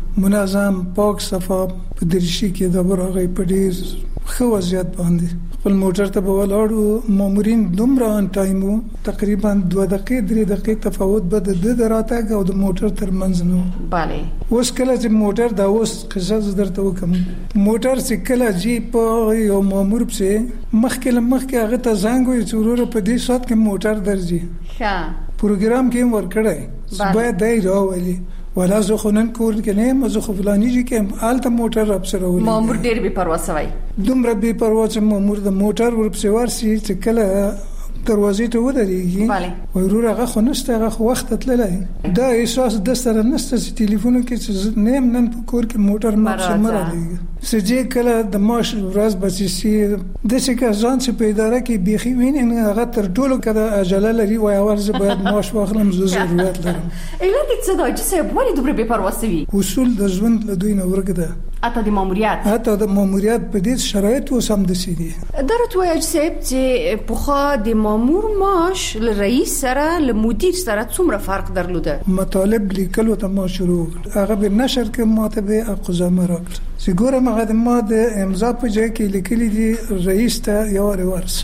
منظم پاک صفا په دریشي کې د برغه په ډېر خو وضعیت باندې خپل موټر ته به ولاړو. مامورین دومره ان ټایمو تقریبا دوه دقیقې درې دقیقې تفاوت به د دراتګ او د موټر ترمنځ نو. bale اوس کله چې موټر دا اوس قصه درته وکم، موټر چې کله جی په یو مامور په مخکې مخکې هغه ته زنګ وي چې ورور په دې سات کې موټر درځي. ښه پروګرام کې ورکړی باید دای راولي ولا زه خونن کور کې نه مزه خو فلاني جی کې آلته موټر ابسره ولې مامور ډېر بے پروا سوی. دومره بے پروا چې مامور د موټر ورپسې ورسي چې کله دروازې ته ودرېږي ورور هغه خو نشته، هغه خو وخت تللی. دا احساس د سره نشته چې ټلیفون کې چې نیم نن په کور کې موټر مخ مره لګي. سجې کله د ماش ورځ بسیسي د څه کا ځان چې په اداره کې بيخي ویني هغه تر ټولو کده اجل لري وای ورځ باید ماش واخلم زو ضرورت لرم. ایله دې څه دا چې سبب ولې دومره بے پروا سوي؟ اصول د ژوند له دوی نه ورګه اته د ماموریت اته د ماموریت په دې شرایط وسم د سي دي. درته وایي چې په خو د مامور معاش له رئیس سره له مدیر سره څومره فرق درلوده؟ مطالب لیکلو ته ما شروع هغه به نشر کې ماته اقزام راکړ. سګوره مغه ما د امضا په ځای کې لیکلي دي رئیس ته یو ورس.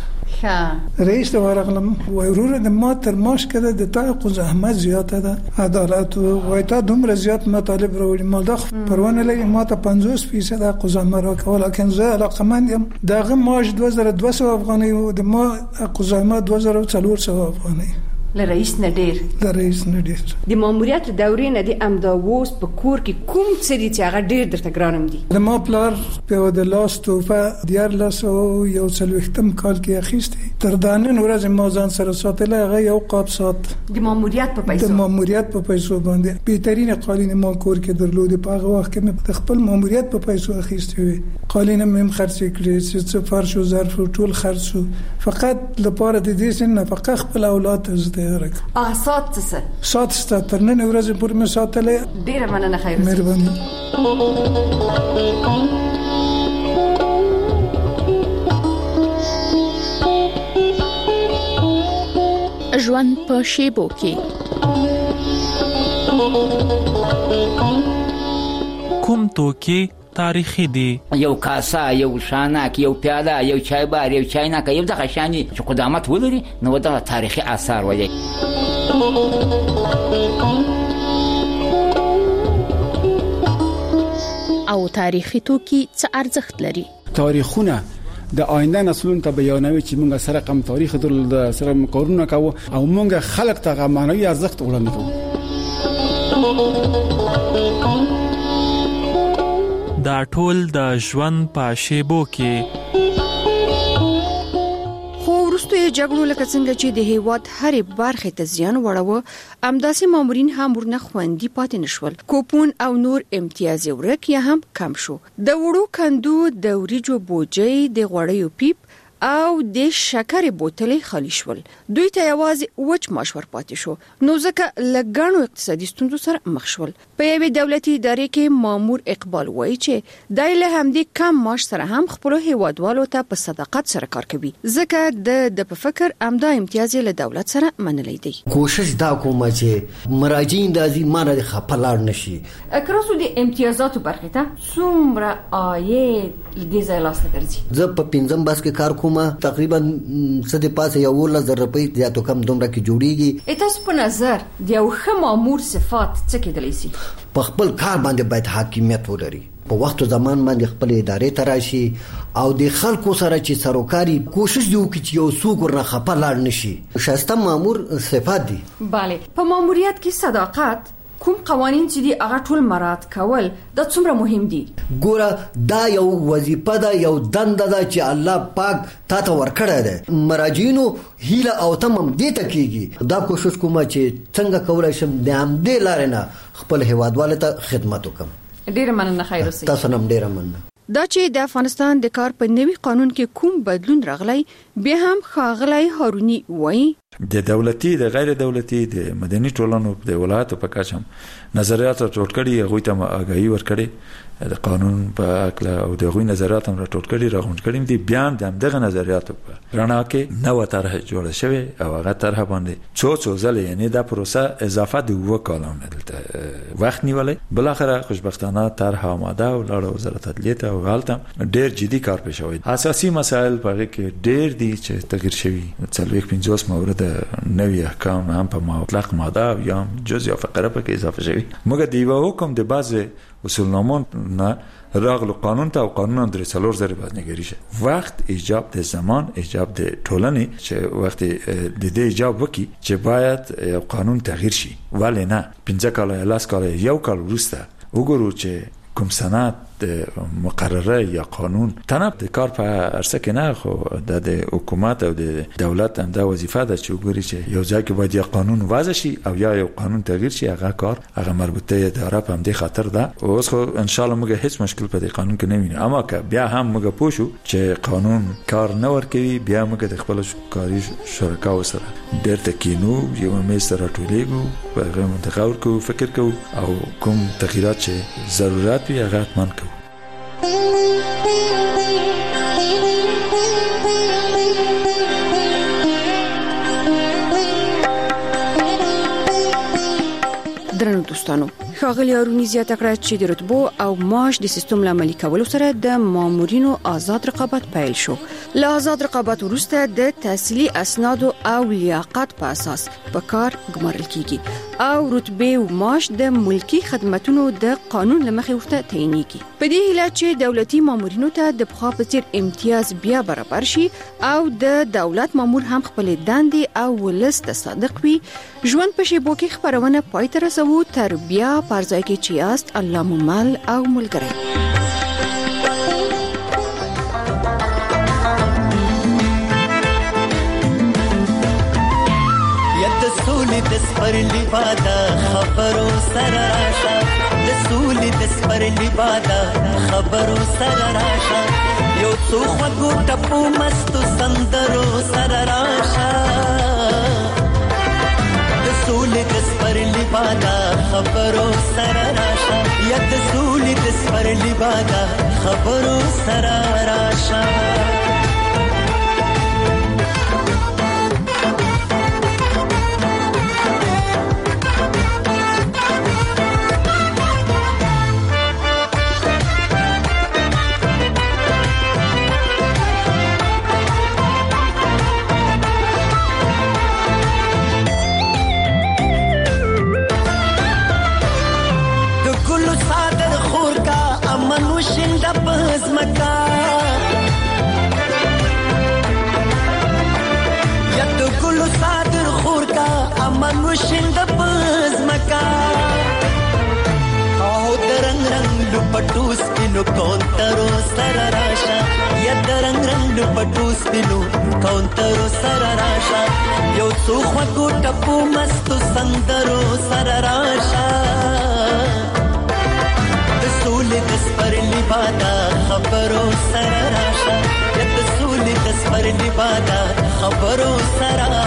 ښه رئیس ته ورغلم وایرور د ما تر ماش کده د تاقو زحمت زیاته ده، عدالت وای تا دومره زیات مطالب وروړي ما د پروانه لګي ما ته پنځوس فیصد قزامه راکول، لکه زه علاقمند یم. دغه ماش دوه زره دوه سوه افغانۍ او د ما قزامه دوه زره څلور سوه افغانۍ. له رئیس نه ډیر د رئیس نه ډیر د ماموریت دورې نه د امداووس په کور کې کوم څه دي چې هغه ډیر درته ګرانم دي؟ د ما پلار په د لاس توفه دیارلس او یو څلوېښتم کال کې اخیستی تر دانن ورځ ما ځان سره ساتله هغه یو قاب سات د ماموریت په پیسو د ماموریت په پیسو باندې بهترین قالین ما کور کې درلود. په هغه وخت کې د خپل ماموریت په پیسو اخیستی وي قالین مم خرڅ کړی چې فرش او ظرف ټول خرڅ شو فقط لپاره د دې سن نفقه خپل اولاد ته اه سات څه سات ست تر نن ورځې پورې مې ساتلې. ډیره مننه خیر مهرباني. ژوند په شیبو کې کوم توکي تاریخي دي؟ یو کاسه، یو شانک، یو پیاله، یو چایبر، یو چاینک، یو دغه شانی چې قدامت ولري نو دا تاریخي آثار وایي. او تاریخي توکي څه ارزښت لري؟ تاریخونه د آینده نسلونو ته بیانوي چې موږ سره کم تاریخ د سره کارونه کوو او موږ خلک ته معنوي ارزښت وړاندې کوو. دا ټول د ژوند په شیبو کې خو وروسته جګړو لکه څنګه چې د هیواد هرې برخې ته زیان وړاوه، امداسې مامورین هم ورنه خوندي پاتې نشول. کوپون او نور امتیاز ورک یا هم کم شو. د وړو کندو، د وریجو بوجۍ، د غوړیو پیپ او د شکرې بوتلې خالی شول. دوی ته یوازې وچ ماش ور پاتې شو. نو ځکه لګڼو اقتصادي ستونزو سره مخ شول. په یوې دولتي ادارې کې مامور اقبال وایي چې دای له همدې کم ماش سره هم خپل هیوادوالو ته په صداقت سره کار کوي، ځکه د د په فکر امدا امتیاز له دولت سره منلې دی. کوشش دا کوم چې مراجعین د ازمانه خپلار نشي. اکراسو د امتیازاتو برخه ته څومره آید د ځایلاس لګرځي. زه په پنځم باس کې کار کوم، تقریبا څه د پاسه یو ول زر روپۍ زیاتو کم دومره کې جوړیږي. تاسو په نظر د یو ښه مامور صفات څه کېدلی شي؟ په خپل کار باندې باید حاکمیت ولري، په وخت او زمان باندې خپل ادارې ته راشي او د خلکو سره چې سروکاري کوشش دی وکړي چې یو څوک ورنه خپه لاړ نشي. شایسته مامور صفات دي. bale په ماموریت کې صداقت کوم قوانین چې دی هغه ټول مراعات کول دا څومره مهم دي؟ ګوره دا یو وظیفه ده، یو دنده ده چې الله پاک تا ته ورکړی ده. مراجعینو هیله او تمم دې ته کېږي. دا کوشش کوم چې څنګه کولی شم د همدې لارې نه خپل هیوادوالو ته خدمت وکړم. ډېره مننه. خیر اوسئ. تاسو هم ډېره مننه. دا چې د افغانستان د کار په نوي قانون کې کوم بدلون راغلی، بیا هم ښاغلی هارونی وایي د دولتي، د غیر دولتي، د مدني ټولنو د ولایتو په کچه نظریات راټول کړي، هغوی ته آګاهي ورکړي د قانون په اړه او د هغوی نظریات هم راټول کړي، راغونډ کړي دي. بیا هم دغه نظریاتو په رڼا کې نوې طرح جوړه شوې او هغه طرح باندې څو څو ځله یعنی دا پروسه اضافه د اوه کالونه دلته وخت نیولې. بل اخر خوشبختانه طرح آماده او لاړه وزارت عدلیه ته او غلطه ډېر جدي کار پېښ شوی. اساسي مسایل په هغه کې ډېر دي چې تغییر شوی. څلوېښت پنځوس مورد نوی احکام هم په مطلق ماده یا جز یا فقره په کې اضافه شوی. موږ د یو حکم د بعض اصولنامو نه راغلو قانون ته او قانون هم درې څلور زره باید نګری شه. وخت ایجاب د زمان ایجاب د ټولنې چې وخت د دې ایجاب وکي چې باید قانون تغییر شي. ولی نه پنځه کال یا لاس کال یو کال وروسته وګورو چې کوم سند مقرره یا قانون تنه د کار په عرصه کې نه، خو د حکومت او د دولت هم دا وظیفه ده چې وګوري چې یو ځای کې باید یا قانون وضع شي او یا یو قانون تغییر شي. هغه کار هغه مربوطه اداره په همدې خاطر ده. اوس خو ان شاء الله موږ هیڅ مشکل په دې قانون کې نه وینو، اما که بیا هم موږ پوه شو چې قانون کار نه ورکوي، بیا موږ د خپل کاري شرکاو سره ډېر تکینو، یو مې سره ټولېږو، هغه منتخب کوو، فکر کوو او کوم تغییرات چې ضرورت وي هغه حتما کوو. درنو دوستانو، ښاغلي هارونی زیاته کړه چې د رتبو او معاش د سیستم لامل کولو سره د مامورینو آزاد رقابت پیل شو. له آزاد رقابت وروسته د تحصیلي اسنادو او لیاقت په اساس په کار ګمارل کیږي او رتبه او معاش د ملکی خدماتو د قانون لمخې ورته تعینېږي. په دې هیله چې دولتي مامورینو ته د پخوا په څیر امتیاز بیا برابر شي او د دولت مامور هم خپل دندې او ولس ته صادق وي. ژوند په شیبو کې خبرونه پای ته رسوو. تر بیا پرځای کې چې یاست الله مو مل او ملګری. سولې د سپرلی بادا خبرو سره راشه، د سولې د سپرلی بادا خبرو سره راشه، یو څو خوږو ټپو مستو سندرو سره راشه. د سولې د سپرلی بادا خبرو سره راشه، یا د سولې د سپرلی بادا خبرو سره راشه. د پزمکا یا د ګلو صادر خور کا امن وشین د پزمکا او درنګ رنگ دوپټو سپینو کونترو سره راشه یا درنګ رنگ دوپټو سپینو کونترو سره راشه یو څو خواږو ټپو مستو سندرو سره راشه د سولې د سپرلي بادا خبرو سره راشه یا د سولې د سپرلي بادا خبرو سره